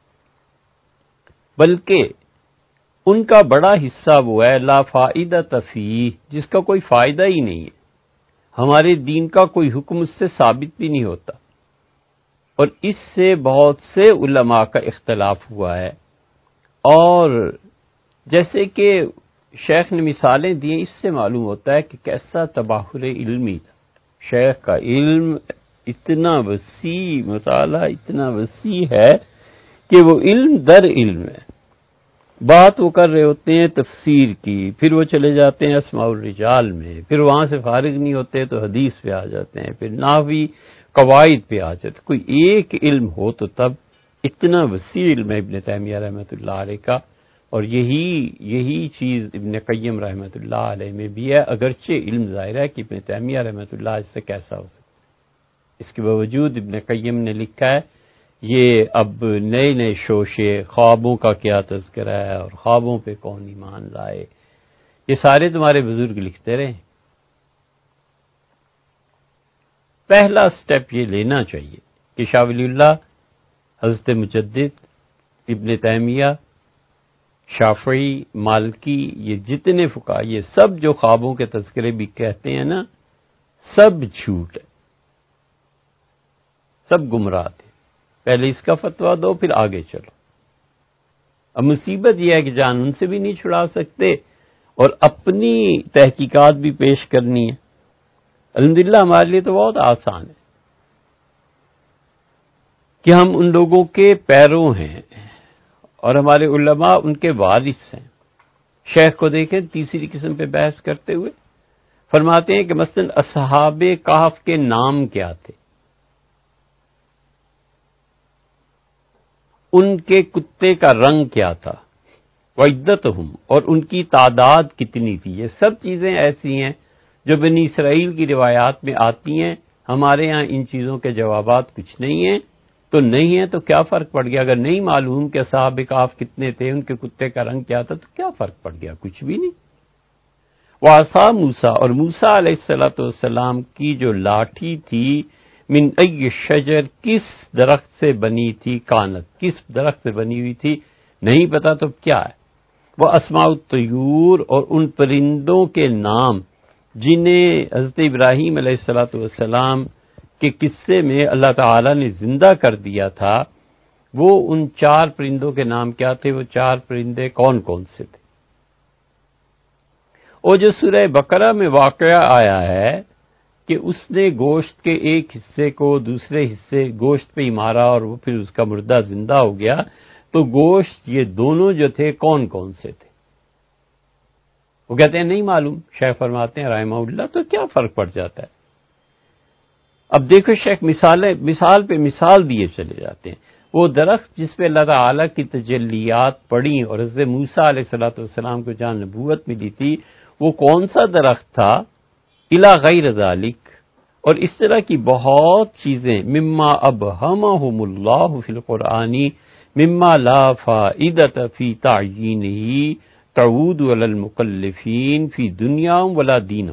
بلکہ ان کا بڑا حصہ وہ ہے لا فائدۃ فیہ، جس کا کوئی فائدہ ہی نہیں ہے. ہمارے دین کا کوئی حکم اس سے ثابت بھی نہیں ہوتا. اور اس سے بہت سے علماء کا اختلاف ہوا ہے. اور جیسے کہ شیخ نے مثالیں دی ہیں، اس سے معلوم ہوتا ہے کہ کیسا تباہر علمی تھا. شیخ کا علم اتنا وسیع، مطالعہ اتنا وسیع ہے کہ وہ علم در علم ہے. بات وہ کر رہے ہوتے ہیں تفسیر کی، پھر وہ چلے جاتے ہیں اسماء الرجال میں، پھر وہاں سے فارغ نہیں ہوتے تو حدیث پہ آ جاتے ہیں، پھر نحوی قواعد پہ آ جاتے. کوئی ایک علم ہو تو تب اتنا وسیع علم ہے ابن تیمیہ رحمۃ اللہ علیہ کا، اور یہی یہی چیز ابن قیم رحمۃ اللہ علیہ میں بھی ہے، اگرچہ علم ظاہر ہے کہ ابن تیمیہ رحمۃ اللہ اس سے کیسا ہو سکتا ہے، اس کے باوجود ابن قیم نے لکھا ہے یہ اب نئے نئے شوشے، خوابوں کا کیا تذکرہ ہے اور خوابوں پہ کون ایمان لائے، یہ سارے تمہارے بزرگ لکھتے رہے۔ پہلا سٹیپ یہ لینا چاہیے کہ شاہ ولی اللہ، حضرت مجدد، ابن تیمیہ، شافعی، مالکی، یہ جتنے فقہا، یہ سب جو خوابوں کے تذکرے بھی کہتے ہیں نا، سب جھوٹ ہے، سب گمراہ تھے۔ پہلے اس کا فتویٰ دو، پھر آگے چلو۔ اب مصیبت یہ ہے کہ جان ان سے بھی نہیں چھڑا سکتے اور اپنی تحقیقات بھی پیش کرنی ہے۔ الحمدللہ ہمارے لیے تو بہت آسان ہے کہ ہم ان لوگوں کے پیروں ہیں اور ہمارے علماء ان کے وارث ہیں۔ شیخ کو دیکھیں تیسری قسم پہ بحث کرتے ہوئے فرماتے ہیں کہ مثلا اصحاب کہف کے نام کیا تھے، ان کے کتے کا رنگ کیا تھا، وعدتہم، اور ان کی تعداد کتنی تھی۔ یہ سب چیزیں ایسی ہیں جو بنی اسرائیل کی روایات میں آتی ہیں، ہمارے ہاں ان چیزوں کے جوابات کچھ نہیں ہیں، تو نہیں ہے تو کیا فرق پڑ گیا؟ اگر نہیں معلوم کہ اصحاب کہف کتنے تھے، ان کے کتے کا رنگ کیا تھا، تو کیا فرق پڑ گیا؟ کچھ بھی نہیں۔ وعصا موسیٰ، اور موسیٰ علیہ الصلوۃ والسلام کی جو لاٹھی تھی، من ای شجر، کس درخت سے بنی تھی، کانت، کس درخت سے بنی ہوئی تھی، نہیں پتا تو کیا ہے۔ وہ اسماء الطیور، اور ان پرندوں کے نام جنہیں حضرت ابراہیم علیہ الصلوۃ والسلام کے قصے میں اللہ تعالی نے زندہ کر دیا تھا، وہ ان چار پرندوں کے نام کیا تھے، وہ چار پرندے کون کون سے تھے۔ اور جو سورہ بقرہ میں واقعہ آیا ہے کہ اس نے گوشت کے ایک حصے کو دوسرے حصے گوشت پہ ہی مارا اور وہ پھر اس کا مردہ زندہ ہو گیا، تو گوشت یہ دونوں جو تھے کون کون سے تھے؟ وہ کہتے ہیں نہیں معلوم۔ شیخ فرماتے ہیں رحمہ اللہ تو کیا فرق پڑ جاتا ہے؟ اب دیکھو شیخ مثالیں مثال پہ مثال دیے چلے جاتے ہیں۔ وہ درخت جس پہ اللہ تعالیٰ کی تجلیات پڑی اور حضرت موسیٰ علیہ الصلوۃ والسلام کو جہاں نبوت ملی تھی، وہ کون سا درخت تھا؟ الی غیر ذالک، اور اس طرح کی بہت چیزیں، مما ابہمہم اللہ فی القرآن مما لا فائدۃ فی تعیینہ تعود علی المکلفین فی دنیا ولا دینہم۔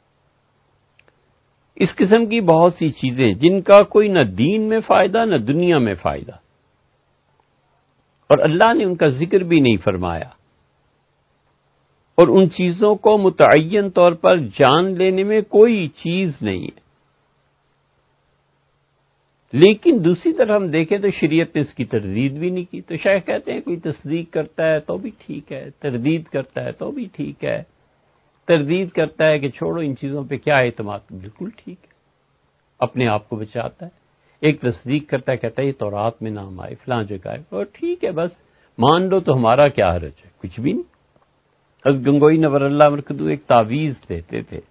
اس قسم کی بہت سی چیزیں جن کا کوئی نہ دین میں فائدہ نہ دنیا میں فائدہ، اور اللہ نے ان کا ذکر بھی نہیں فرمایا، اور ان چیزوں کو متعین طور پر جان لینے میں کوئی چیز نہیں ہے۔ لیکن دوسری طرف ہم دیکھیں تو شریعت نے اس کی تردید بھی نہیں کی۔ تو شیخ کہتے ہیں کوئی تصدیق کرتا ہے تو بھی ٹھیک ہے، تردید کرتا ہے تو بھی ٹھیک ہے، تردید کرتا ہے کہ چھوڑو ان چیزوں پہ کیا اعتماد، بالکل ٹھیک ہے، اپنے آپ کو بچاتا ہے۔ ایک تصدیق کرتا ہے، کہتا ہے یہ تورات میں نام آئے فلاں جگہ ہے، اور ٹھیک ہے بس مان لو تو ہمارا کیا حرج ہے، کچھ بھی نہیں۔ حضرت گنگوئی نور اللہ مرکزو ایک تعویذ دیتے تھے،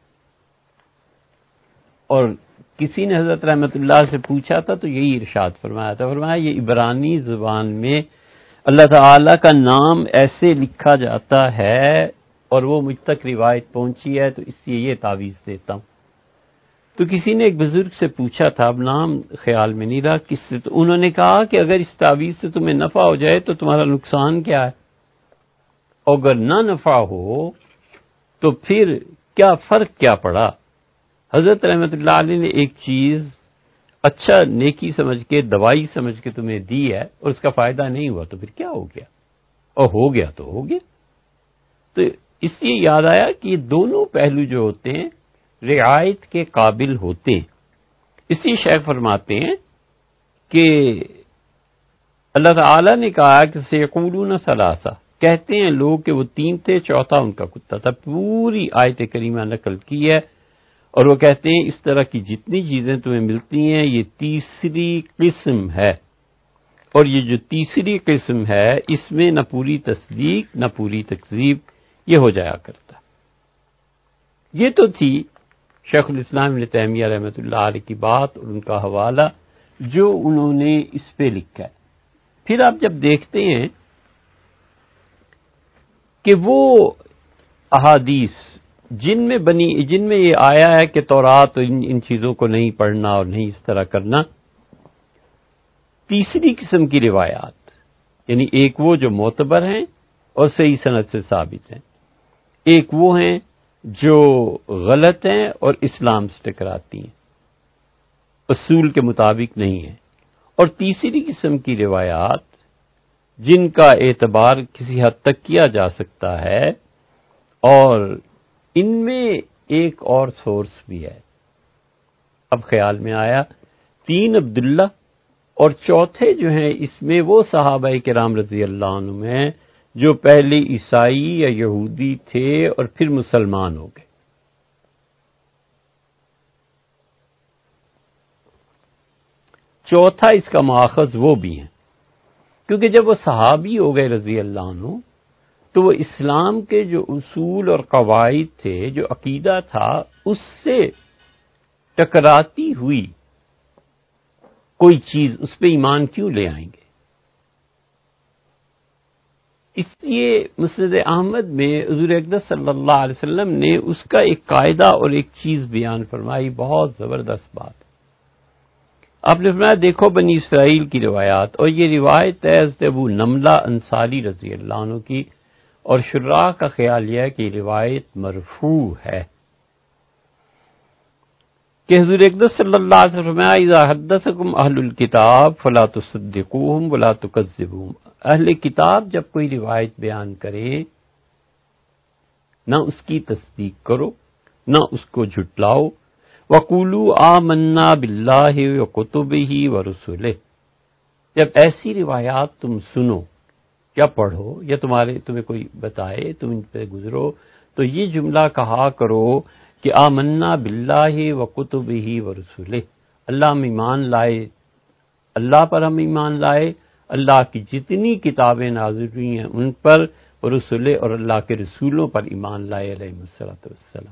اور کسی نے حضرت رحمت اللہ سے پوچھا تھا تو یہی ارشاد فرمایا تھا، فرمایا یہ عبرانی زبان میں اللہ تعالی کا نام ایسے لکھا جاتا ہے اور وہ مجھ تک روایت پہنچی ہے تو اس لیے یہ تعویذ دیتا ہوں۔ تو کسی نے ایک بزرگ سے پوچھا تھا، اب نام خیال میں نہیں رہا کس سے، تو انہوں نے کہا کہ اگر اس تعویذ سے تمہیں نفع ہو جائے تو تمہارا نقصان کیا ہے، اور اگر نہ نفع ہو تو پھر کیا فرق کیا پڑا۔ حضرت رحمت اللہ علیہ نے ایک چیز اچھا نیکی سمجھ کے دوائی سمجھ کے تمہیں دی ہے اور اس کا فائدہ نہیں ہوا تو پھر کیا ہو گیا، اور ہو گیا تو ہو گیا۔ تو اس لیے یاد آیا کہ یہ دونوں پہلو جو ہوتے ہیں رعایت کے قابل ہوتے ہیں۔ اسی شیخ فرماتے ہیں کہ اللہ تعالی نے کہا کہ سیقولون ثلاثہ، کہتے ہیں لوگ کہ وہ تین تھے، چوتھا ان کا کتا تھا۔ پوری آیت کریمہ نقل کی ہے، اور وہ کہتے ہیں اس طرح کی جتنی چیزیں تمہیں ملتی ہیں یہ تیسری قسم ہے، اور یہ جو تیسری قسم ہے اس میں نہ پوری تصدیق نہ پوری تکذیب یہ ہو جایا کرتا۔ یہ تو تھی شیخ الاسلام ابن تیمیہ رحمۃ اللہ علیہ کی بات اور ان کا حوالہ جو انہوں نے اس پہ لکھا ہے۔ پھر آپ جب دیکھتے ہیں کہ وہ احادیث جن میں بنی جن میں یہ آیا ہے کہ تورات ان, ان چیزوں کو نہیں پڑھنا اور نہیں اس طرح کرنا، تیسری قسم کی روایات، یعنی ایک وہ جو معتبر ہیں اور صحیح سند سے ثابت ہیں، ایک وہ ہیں جو غلط ہیں اور اسلام سے ٹکراتی ہیں، اصول کے مطابق نہیں ہیں، اور تیسری قسم کی روایات جن کا اعتبار کسی حد تک کیا جا سکتا ہے، اور ان میں ایک اور سورس بھی ہے۔ اب خیال میں آیا تین عبداللہ اور چوتھے جو ہیں اس میں وہ صحابہ کرام رضی اللہ عنہم ہیں جو پہلے عیسائی یا یہودی تھے اور پھر مسلمان ہو گئے۔ چوتھا اس کا ماخذ وہ بھی ہیں، کیونکہ جب وہ صحابی ہو گئے رضی اللہ عنہ تو وہ اسلام کے جو اصول اور قواعد تھے، جو عقیدہ تھا، اس سے ٹکراتی ہوئی کوئی چیز اس پہ ایمان کیوں لے آئیں گے؟ اس لیے مسند احمد میں حضور اقدس صلی اللہ علیہ وسلم نے اس کا ایک قاعدہ اور ایک چیز بیان فرمائی، بہت زبردست بات۔ آپ نے فرمایا دیکھو بنی اسرائیل کی روایات، اور یہ روایت ہے حضرت ابو نملہ انصاری رضی اللہ عنہ کی، اور شراح کا خیال یہ ہے کہ یہ روایت مرفوع ہے کہ حضور اقدس صلی اللہ علیہ وسلم فرمایا اذا حدثکم اہل الکتاب فلا تصدقوہم ولا تکذبوہم، اہل کتاب جب کوئی روایت بیان کرے نہ اس کی تصدیق کرو نہ اس کو جھٹلاؤ، وقولوا آمنا باللہ وکتبہ ورسلہ، جب ایسی روایات تم سنو یا پڑھو یا تمہارے تمہیں کوئی بتائے تم ان پہ گزرو تو یہ جملہ کہا کرو کہ آمنا باللہ وکتبہ ورسلہ، اللہ ہم ایمان لائے، اللہ پر ہم ایمان لائے، اللہ کی جتنی کتابیں نازل ہوئی ہیں ان پر، ورسلہ اور اللہ کے رسولوں پر ایمان لائے علیہ الصلوۃ والسلام۔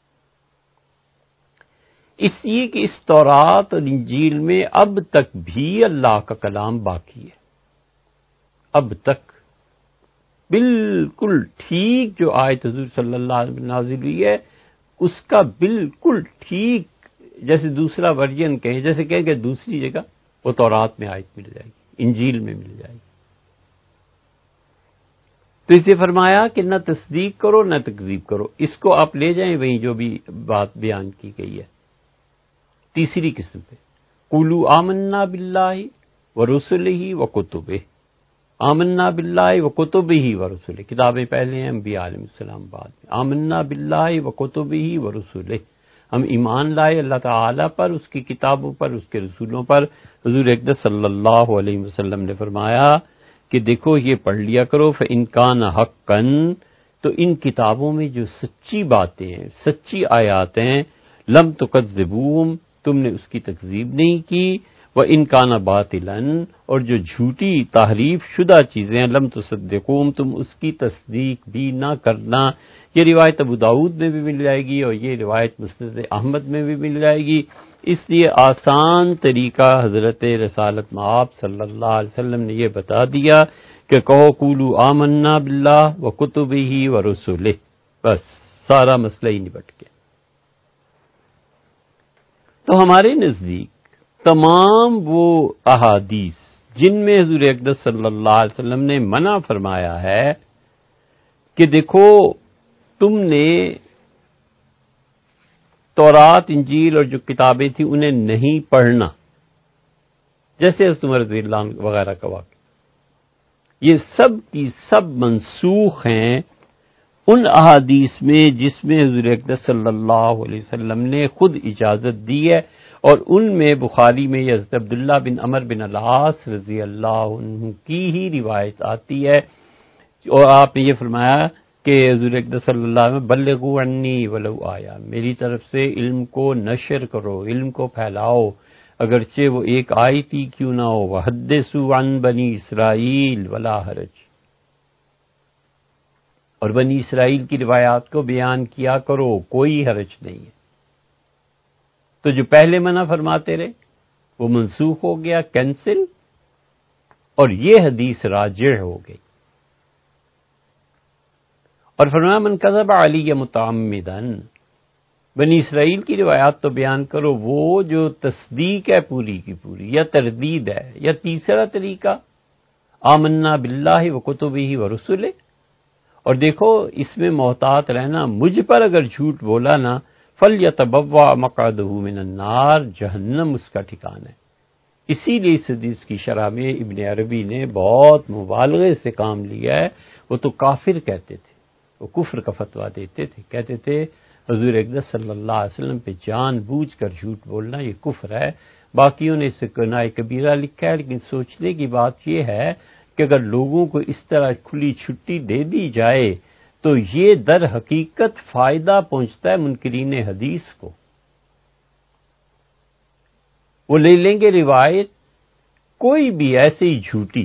اس لیے کہ اس تورات اور انجیل میں اب تک بھی اللہ کا کلام باقی ہے، اب تک بالکل ٹھیک جو آیت حضور صلی اللہ علیہ وسلم نازل ہوئی ہے اس کا بالکل ٹھیک جیسے دوسرا ورژن کہیں، جیسے کہیں کہ دوسری جگہ وہ تورات میں آیت مل جائے گی، انجیل میں مل جائے گی۔ تو اسے فرمایا کہ نہ تصدیق کرو نہ تکذیب کرو، اس کو آپ لے جائیں وہیں جو بھی بات بیان کی گئی ہے تیسری قسم پہ، قولوا آمنا باللہ ورسلہ وکتبہ، آمنا باللہ وکتبہ ورسلہ، کتابیں پہلے ہیں، انبیاء علیہ السلام بعد میں، آمنا باللہ وکتبہ ورسلہ، ہم ایمان لائے اللہ تعالی پر، اس کی کتابوں پر، اس کے رسولوں پر۔ حضور اقدس صلی اللہ علیہ وسلم نے فرمایا کہ دیکھو یہ پڑھ لیا کرو، فإن کان حقا، تو ان کتابوں میں جو سچی باتیں ہیں، سچی آیات ہیں، لم تکذبوہم، تم نے اس کی تکذیب نہیں کی، وإن کان باطلا، اور جو جھوٹی تحریف شدہ چیزیں ہیں، لم تصدقوہم، تم اس کی تصدیق بھی نہ کرنا۔ یہ روایت ابو داؤد میں بھی مل جائے گی اور یہ روایت مسند احمد میں بھی مل جائے گی۔ اس لیے آسان طریقہ حضرت رسالت مآب صلی اللہ علیہ وسلم نے یہ بتا دیا کہ کہو قولوا آمنا باللہ وکتبہ ورسلہ، بس سارا مسئلہ ہی نبٹ گیا۔ تو ہمارے نزدیک تمام وہ احادیث جن میں حضور اقدس صلی اللہ علیہ وسلم نے منع فرمایا ہے کہ دیکھو تم نے تورات انجیل اور جو کتابیں تھیں انہیں نہیں پڑھنا، جیسے حضرت عمر رضی اللہ عنہ وغیرہ کا واقعہ، یہ سب کی سب منسوخ ہیں ان احادیث میں جس میں حضور اقدس صلی اللہ علیہ وسلم نے خود اجازت دی ہے، اور ان میں بخاری میں حضرت عبداللہ بن عمر بن العاص رضی اللہ عنہ کی ہی روایت آتی ہے، اور آپ نے یہ فرمایا کہ حضور اقدس صلی اللہ علیہ وسلم بلغوا عنی ولو آیا، میری طرف سے علم کو نشر کرو، علم کو پھیلاؤ، اگرچہ وہ ایک آیت ہی کیوں نہ ہو، وحدثوا عن بنی اسرائیل ولا حرج، اور بنی اسرائیل کی روایات کو بیان کیا کرو، کوئی حرج نہیں ہے۔ تو جو پہلے منع فرماتے رہے وہ منسوخ ہو گیا، کینسل، اور یہ حدیث راجع ہو گئی۔ اور فرمایا من کذب علی متعمدن، بنی اسرائیل کی روایات تو بیان کرو وہ جو تصدیق ہے پوری کی پوری یا تردید ہے، یا تیسرا طریقہ آمنا باللہ و کتبہ و رسلہ، اور دیکھو اس میں محتاط رہنا، مجھ پر اگر جھوٹ بولا نا فلیتبوأ مقعدہ من النار، جہنم اس کا ٹھکانہ ہے۔ اسی لیے اس حدیث کی شرح میں ابن عربی نے بہت مبالغے سے کام لیا ہے۔ وہ تو کافر کہتے تھے، وہ کفر کا فتویٰ دیتے تھے، کہتے تھے حضور اقدس صلی اللہ علیہ وسلم پہ جان بوجھ کر جھوٹ بولنا یہ کفر ہے۔ باقیوں نے اسے گناہ کبیرہ لکھا ہے، لیکن سوچنے کی بات یہ ہے کہ اگر لوگوں کو اس طرح کھلی چھٹی دے دی جائے تو یہ در حقیقت فائدہ پہنچتا ہے منکرین حدیث کو۔ وہ لے لیں گے روایت کوئی بھی ایسے ہی جھوٹی،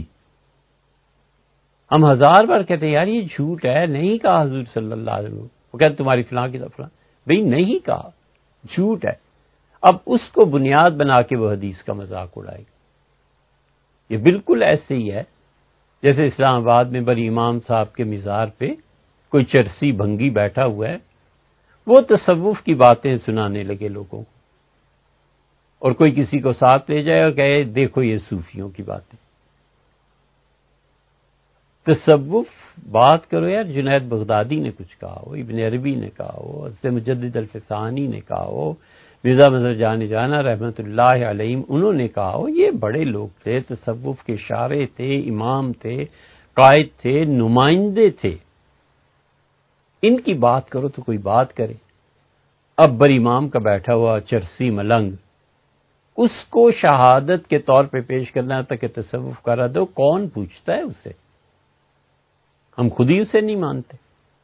ہم ہزار بار کہتے ہیں یار یہ جھوٹ ہے، نہیں کہا حضور صلی اللہ علیہ وسلم، وہ کہتے تمہاری فلاں کی فلاں، بھئی نہیں کہا، جھوٹ ہے۔ اب اس کو بنیاد بنا کے وہ حدیث کا مذاق اڑائے گا۔ یہ بالکل ایسے ہی ہے جیسے اسلام آباد میں بڑی امام صاحب کے مزار پہ کوئی چرسی بھنگی بیٹھا ہوا ہے، وہ تصوف کی باتیں سنانے لگے لوگوں کو، اور کوئی کسی کو ساتھ لے جائے اور کہے دیکھو یہ صوفیوں کی باتیں۔ تصوف بات کرو یار، جنید بغدادی نے کچھ کہا ہو، ابن عربی نے کہا ہو، حضرت مجدد الفسانی نے کہا ہو، مرزا مظہر جان جانا رحمۃ اللہ علیہم انہوں نے کہا ہو، یہ بڑے لوگ تھے، تصوف کے شارع تھے، امام تھے، قائد تھے، نمائندے تھے، ان کی بات کرو تو کوئی بات کرے۔ اب بر امام کا بیٹھا ہوا چرسی ملنگ، اس کو شہادت کے طور پہ پیش کرنا تھا کہ تصوف کرا دو، کون پوچھتا ہے اسے؟ ہم خود ہی اسے نہیں مانتے۔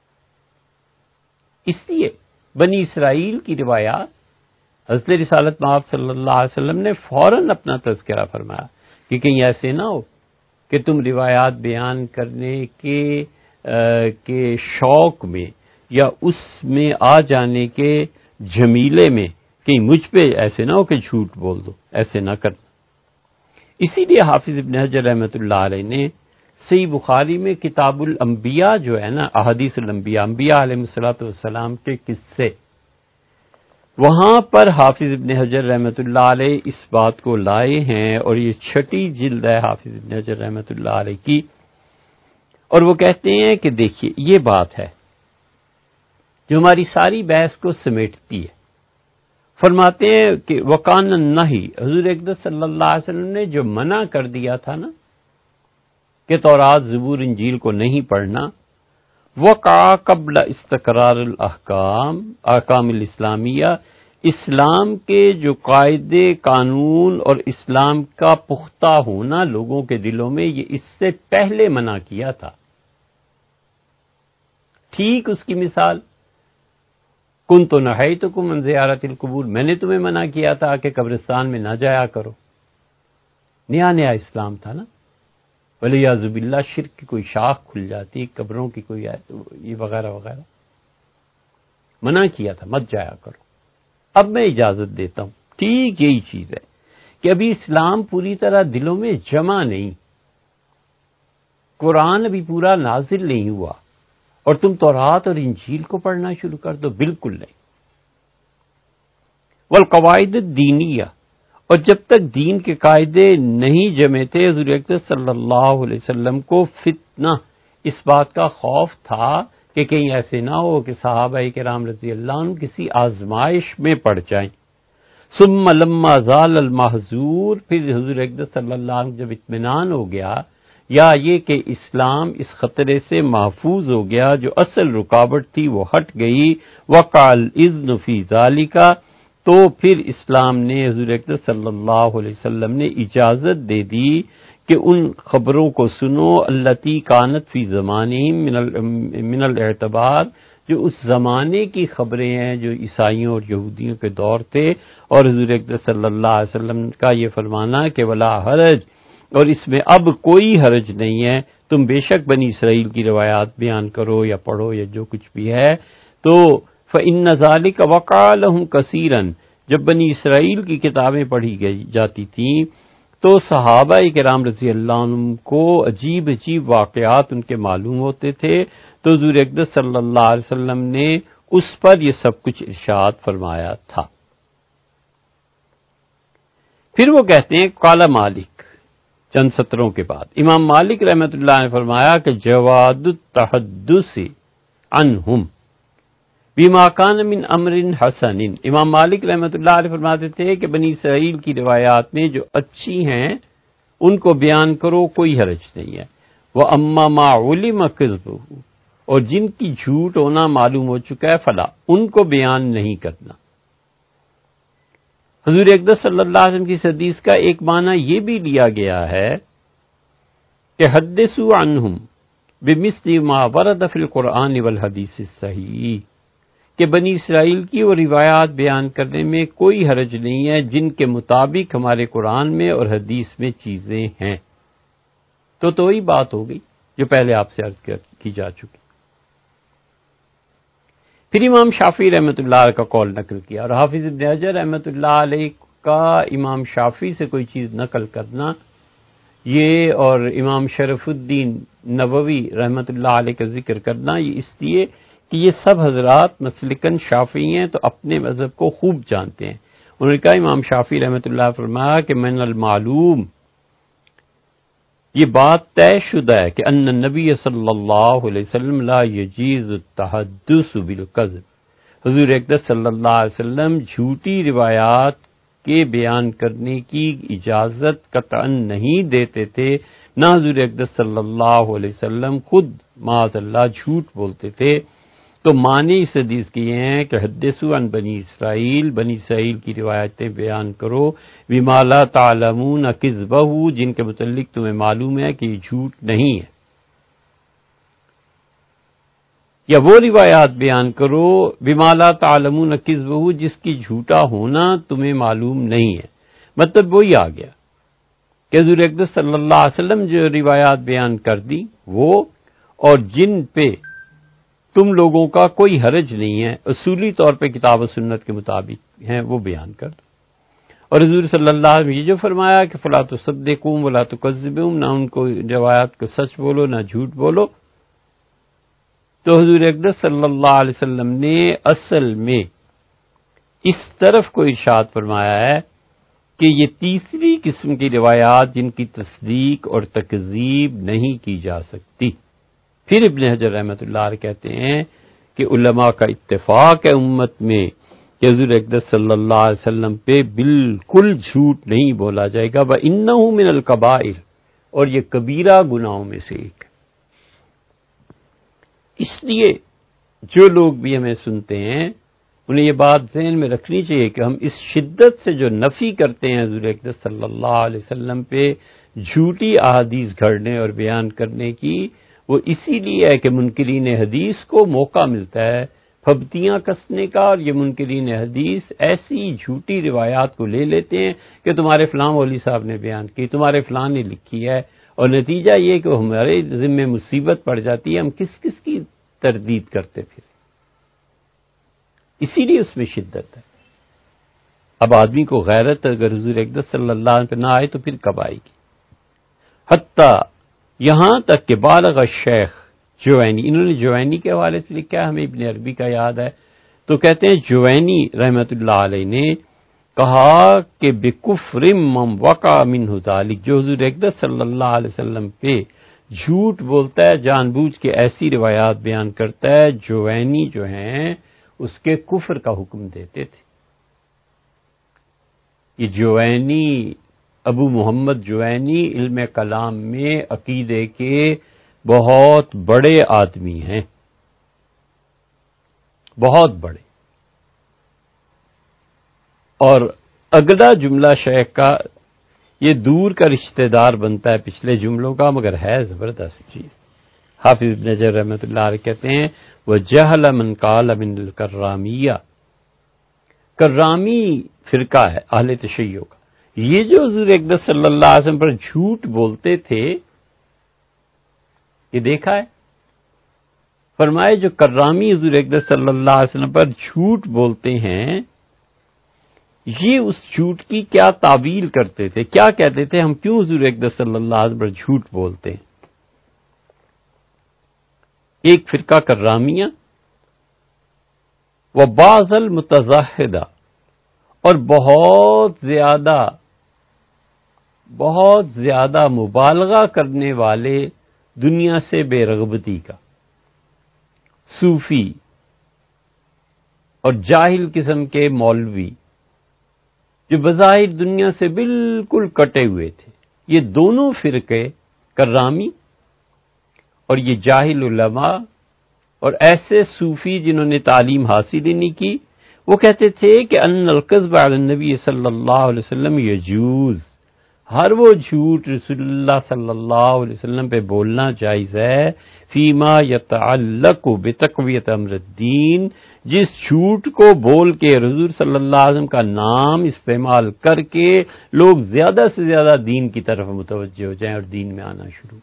اس لیے بنی اسرائیل کی روایات حضرت رسالت مآب صلی اللہ علیہ وسلم نے فوراً اپنا تذکرہ فرمایا کہ کہیں ایسے نہ ہو کہ تم روایات بیان کرنے کے کے شوق میں یا اس میں آ جانے کے جمیلے میں کہیں مجھ پہ ایسے نہ ہو کہ جھوٹ بول دو، ایسے نہ کرنا۔ اسی لیے حافظ ابن حجر رحمۃ اللہ علیہ نے صحیح بخاری میں کتاب الانبیاء جو ہے نا، احادیث الانبیاء، انبیاء علیہ الصلوۃ والسلام کے قصے، وہاں پر حافظ ابن حجر رحمۃ اللہ علیہ اس بات کو لائے ہیں، اور یہ چھٹی جلد ہے حافظ ابن حجر رحمۃ اللہ علیہ کی، اور وہ کہتے ہیں کہ دیکھیے یہ بات ہے جو ہماری ساری بحث کو سمیٹتی ہے۔ فرماتے ہیں کہ وکان النہی، حضور اقدس صلی اللہ علیہ وسلم نے جو منع کر دیا تھا نا کہ تورات زبور انجیل کو نہیں پڑھنا، وقع قبل استقرار الاحکام، احکام الاسلامیہ، اسلام کے جو قاعدے قانون اور اسلام کا پختہ ہونا لوگوں کے دلوں میں، یہ اس سے پہلے منع کیا تھا۔ ٹھیک اس کی مثال کنت نہیتکم عن زیارت القبور، میں نے تمہیں منع کیا تھا کہ قبرستان میں نہ جایا کرو، نیا نیا اسلام تھا نا، ولیعوذ باللہ شرک کی کوئی شاخ کھل جاتی، قبروں کی کوئی یہ وغیرہ وغیرہ، منع کیا تھا مت جایا کرو۔ اب میں اجازت دیتا ہوں، ٹھیک یہی چیز ہے کہ ابھی اسلام پوری طرح دلوں میں جمع نہیں، قرآن ابھی پورا نازل نہیں ہوا، اور تم تورات اور انجیل کو پڑھنا شروع کر دو، بالکل نہیں۔ والقواعد الدینیہ، اور جب تک دین کے قاعدے نہیں جمے تھے، حضور اقدس صلی اللہ علیہ وسلم کو فتنہ، اس بات کا خوف تھا کہ کہیں ایسے نہ ہو کہ صحابہ کرام رضی اللہ عنہ کسی آزمائش میں پڑ جائیں۔ ثم لما زال المحظور، پھر حضور اقدس صلی اللہ علیہ وسلم جب اطمینان ہو گیا، یا یہ کہ اسلام اس خطرے سے محفوظ ہو گیا، جو اصل رکاوٹ تھی وہ ہٹ گئی، وقع الاذن فی ذالک، تو پھر اسلام نے، حضور اقدس صلی اللہ علیہ وسلم نے اجازت دے دی کہ ان خبروں کو سنو التی کانت فی زمانہم من الاعتبار، جو اس زمانے کی خبریں ہیں جو عیسائیوں اور یہودیوں کے دور تھے، اور حضور اقدس صلی اللہ علیہ وسلم کا یہ فرمانا کہ ولا حرج، اور اس میں اب کوئی حرج نہیں ہے، تم بے شک بنی اسرائیل کی روایات بیان کرو یا پڑھو یا جو کچھ بھی ہے۔ تو فإن ذلك وقع لهم كثيرا، جب بنی اسرائیل کی کتابیں پڑھی گئی جاتی تھیں تو صحابہ کرام رضی اللہ عنہم کو عجیب عجیب واقعات ان کے معلوم ہوتے تھے، تو حضور اقدس صلی اللہ علیہ وسلم نے اس پر یہ سب کچھ ارشاد فرمایا تھا۔ پھر وہ کہتے ہیں قال مالک، چند سطروں کے بعد امام مالک رحمۃ اللہ نے فرمایا کہ جواد التحدث عنہم بما کان من امر حسن، امام مالک رحمۃ اللہ علیہ فرماتے تھے کہ بنی اسرائیل کی روایات میں جو اچھی ہیں ان کو بیان کرو، کوئی حرج نہیں ہے۔ وَأَمَّا مَا عُلِمَ كِذْبُهُ، اور جن کی جھوٹ ہونا معلوم ہو چکا ہے فلا، ان کو بیان نہیں کرنا۔ حضور اقدس صلی اللہ علیہ وسلم کی اس حدیث کا ایک معنی یہ بھی لیا گیا ہے کہ حدثوا عنہم بمثل ما ورد فی القرآن والحدیث الصحیح، کہ بنی اسرائیل کی وہ روایات بیان کرنے میں کوئی حرج نہیں ہے جن کے مطابق ہمارے قرآن میں اور حدیث میں چیزیں ہیں۔ تو تو وہی بات ہو گئی جو پہلے آپ سے عرض کی جا چکی۔ پھر امام شافعی رحمۃ اللہ علیہ کا قول نقل کیا، اور حافظ ابن حجر رحمۃ اللہ علیہ کا امام شافعی سے کوئی چیز نقل کرنا، یہ اور امام شرف الدین نووی رحمۃ اللہ علیہ کا ذکر کرنا، یہ اس لیے کہ یہ سب حضرات مسلکن شافعی ہیں تو اپنے مذہب کو خوب جانتے ہیں۔ انہوں نے کہا امام شافعی رحمۃ اللہ فرمایا کہ من المعلوم، یہ بات طے شدہ ہے کہ ان النبی صلی اللہ علیہ وسلم لا یجیز التحدث بالکذب، حضور اقدس صلی اللہ علیہ وسلم جھوٹی روایات کے بیان کرنے کی اجازت قطعا نہیں دیتے تھے، نہ حضور اقدس صلی اللہ علیہ وسلم خود معاذ اللہ جھوٹ بولتے تھے۔ تو معنی اس حدیث کی یہ ہیں کہ حدثوا عن بنی اسرائیل، بنی اسرائیل کی روایتیں بیان کرو، بما لا تعلمون کذبہ، جن کے متعلق تمہیں معلوم ہے کہ یہ جھوٹ نہیں ہے، یا وہ روایات بیان کرو بما لا تعلمون کذبہ جس کی جھوٹا ہونا تمہیں معلوم نہیں ہے۔ مطلب وہی آ گیا کہ حضور اقدس صلی اللہ علیہ وسلم جو روایات بیان کر دی وہ، اور جن پہ تم لوگوں کا کوئی حرج نہیں ہے، اصولی طور پہ کتاب و سنت کے مطابق ہیں، وہ بیان کر دو۔ اور حضور صلی اللہ علیہ وسلم یہ جو فرمایا کہ فلا تصدقوهم ولا تکذبوهم، نہ ان کو روایات کو سچ بولو نہ جھوٹ بولو، تو حضور اقدس صلی اللہ علیہ وسلم نے اصل میں اس طرف کو ارشاد فرمایا ہے کہ یہ تیسری قسم کی روایات جن کی تصدیق اور تکذیب نہیں کی جا سکتی۔ پھر ابن حجر رحمۃ اللہ علیہ کہتے ہیں کہ علماء کا اتفاق ہے امت میں کہ حضور اقدس صلی اللہ علیہ وسلم پہ بالکل جھوٹ نہیں بولا جائے گا، وَإِنَّهُ مِنَ الْكَبَائِرِ، اور یہ کبیرہ گناہوں میں سے ایک ہے۔ اس لیے جو لوگ بھی ہمیں سنتے ہیں انہیں یہ بات ذہن میں رکھنی چاہیے کہ ہم اس شدت سے جو نفی کرتے ہیں حضور اقدس صلی اللہ علیہ وسلم پہ جھوٹی احادیث گھڑنے اور بیان کرنے کی، وہ اسی لیے ہے کہ منکرین حدیث کو موقع ملتا ہے پھبتیاں کسنے کا، اور یہ منکرین حدیث ایسی جھوٹی روایات کو لے لیتے ہیں کہ تمہارے فلاں مولوی صاحب نے بیان کی، تمہارے فلاں نے لکھی ہے، اور نتیجہ یہ کہ ہمارے ذمے مصیبت پڑ جاتی ہے، ہم کس کس کی تردید کرتے پھر، اسی لیے اس میں شدت ہے۔ اب آدمی کو غیرت اگر حضور اقدس صلی اللہ علیہ وسلم پہ نہ آئے تو پھر کب آئے گی؟ حتیٰ یہاں تک کہ بالغ الشیخ جوینی، انہوں نے جوینی کے حوالے سے لکھا ہے، ہمیں ابن عربی کا یاد ہے، تو کہتے ہیں جوینی رحمت اللہ علیہ نے کہا کہ بکفر من وقع منہ ذالک، جو حضور اقدس صلی اللہ علیہ وسلم پہ جھوٹ بولتا ہے جان بوجھ کے ایسی روایات بیان کرتا ہے، جوینی جو ہیں اس کے کفر کا حکم دیتے تھے۔ یہ جوینی ابو محمد جوینی علم کلام میں عقیدے کے بہت بڑے آدمی ہیں، بہت بڑے۔ اور اگلا جملہ شیخ کا یہ دور کا رشتہ دار بنتا ہے پچھلے جملوں کا، مگر ہے زبردست چیز۔ حافظ ابن حجر رحمۃ اللہ علیہ کہتے ہیں وَجَهَلَ مَنْ قَالَ مِنَ الْكَرَّامِيَّةِ، کرامی فرقہ ہے اہل تشیع کا، یہ جو حضور اقدس صلی اللہ علیہ وسلم پر جھوٹ بولتے تھے، یہ دیکھا ہے، فرمائے جو کرامی حضور اقدس صلی اللہ علیہ وسلم پر جھوٹ بولتے ہیں یہ اس جھوٹ کی کیا تعویل کرتے تھے، کیا کہتے تھے، ہم کیوں حضور اقدس صلی اللہ علیہ وسلم پر جھوٹ بولتے ہیں؟ ایک فرقہ کرامیہ و بعض المتزاہدہ، اور بہت زیادہ بہت زیادہ مبالغہ کرنے والے دنیا سے بے رغبتی کا صوفی اور جاہل قسم کے مولوی جو بظاہر دنیا سے بالکل کٹے ہوئے تھے، یہ دونوں فرقے کرامی اور یہ جاہل علماء اور ایسے صوفی جنہوں نے تعلیم حاصل ہی نہیں کی، وہ کہتے تھے کہ ان الکذب علی النبی صلی اللہ علیہ وسلم یجوز، ہر وہ جھوٹ رسول اللہ صلی اللہ علیہ وسلم پہ بولنا جائز ہے، فیما یتعلق بتقویت امر الدین، جس جھوٹ کو بول کے حضور صلی اللہ علیہ وسلم کا نام استعمال کر کے لوگ زیادہ سے زیادہ دین کی طرف متوجہ ہو جائیں اور دین میں آنا شروع۔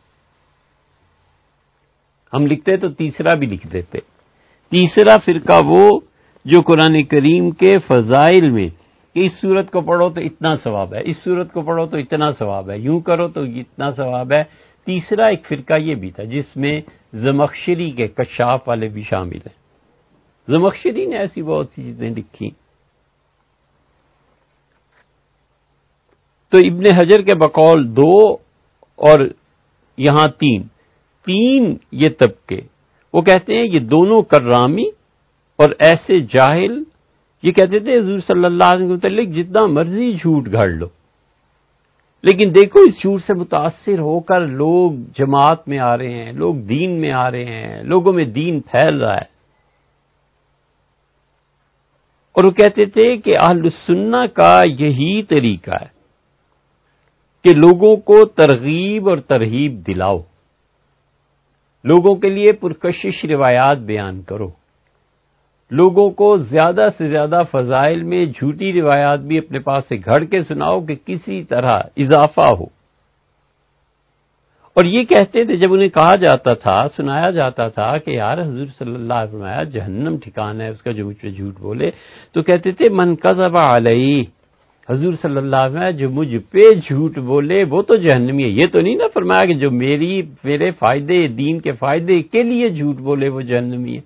ہم لکھتے تو تیسرا بھی لکھ دیتے، تیسرا فرقہ وہ جو قرآن کریم کے فضائل میں کہ اس سورت کو پڑھو تو اتنا ثواب ہے، اس سورت کو پڑھو تو اتنا ثواب ہے، یوں کرو تو اتنا ثواب ہے۔ تیسرا ایک فرقہ یہ بھی تھا جس میں زمخشری کے کشاف والے بھی شامل ہیں۔ زمخشری نے ایسی بہت سی چیزیں لکھی۔ تو ابن حجر کے بقول دو اور یہاں تین تین یہ طبقے، وہ کہتے ہیں یہ دونوں کرامی اور ایسے جاہل، یہ کہتے تھے حضور صلی اللہ علیہ وسلم کے متعلق جتنا مرضی جھوٹ گھڑ لو، لیکن دیکھو اس جھوٹ سے متاثر ہو کر لوگ جماعت میں آ رہے ہیں، لوگ دین میں آ رہے ہیں، لوگوں میں دین پھیل رہا ہے۔ اور وہ کہتے تھے کہ اہل السنہ کا یہی طریقہ ہے کہ لوگوں کو ترغیب اور ترہیب دلاؤ، لوگوں کے لیے پرکشش روایات بیان کرو، لوگوں کو زیادہ سے زیادہ فضائل میں جھوٹی روایات بھی اپنے پاس سے گھڑ کے سناؤ کہ کسی طرح اضافہ ہو۔ اور یہ کہتے تھے جب انہیں کہا جاتا تھا، سنایا جاتا تھا کہ یار حضور صلی اللہ علیہ وسلم فرمایا جہنم ٹھکانہ ہے اس کا جو مجھ پہ جھوٹ بولے، تو کہتے تھے من کذب علی، حضور صلی اللہ علیہ وسلم جو مجھ پہ جھوٹ بولے وہ تو جہنمی ہے۔ یہ تو نہیں نا فرمایا کہ جو میری میرے فائدے دین کے فائدے کے لیے جھوٹ بولے وہ جہنمی ہے۔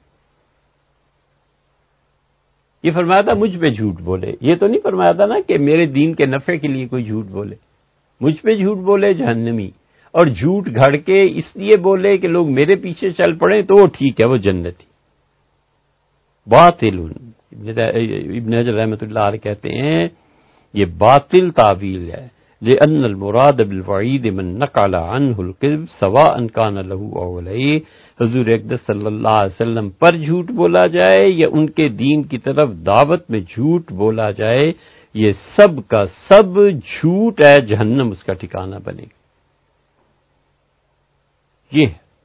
یہ فرمایا تھا مجھ پہ جھوٹ بولے، یہ تو نہیں فرمایا تھا نا کہ میرے دین کے نفع کے لیے کوئی جھوٹ بولے، مجھ پہ جھوٹ بولے جہنمی، اور جھوٹ گھڑ کے اس لیے بولے کہ لوگ میرے پیچھے چل پڑیں تو وہ ٹھیک ہے، وہ جنتی۔ باطل، ابن حجر رحمۃ اللہ علیہ کہتے ہیں یہ باطل تعویل ہے، لأن المراد بالوعید من نقل عنہ الکذب سواء کان له او علیہ، حضور اقدس صلی اللہ علیہ وسلم پر جھوٹ بولا جائے یا ان کے دین کی طرف دعوت میں جھوٹ بولا جائے، یہ سب کا سب جھوٹ ہے، جہنم اس کا ٹھکانہ بنے گا۔ یہ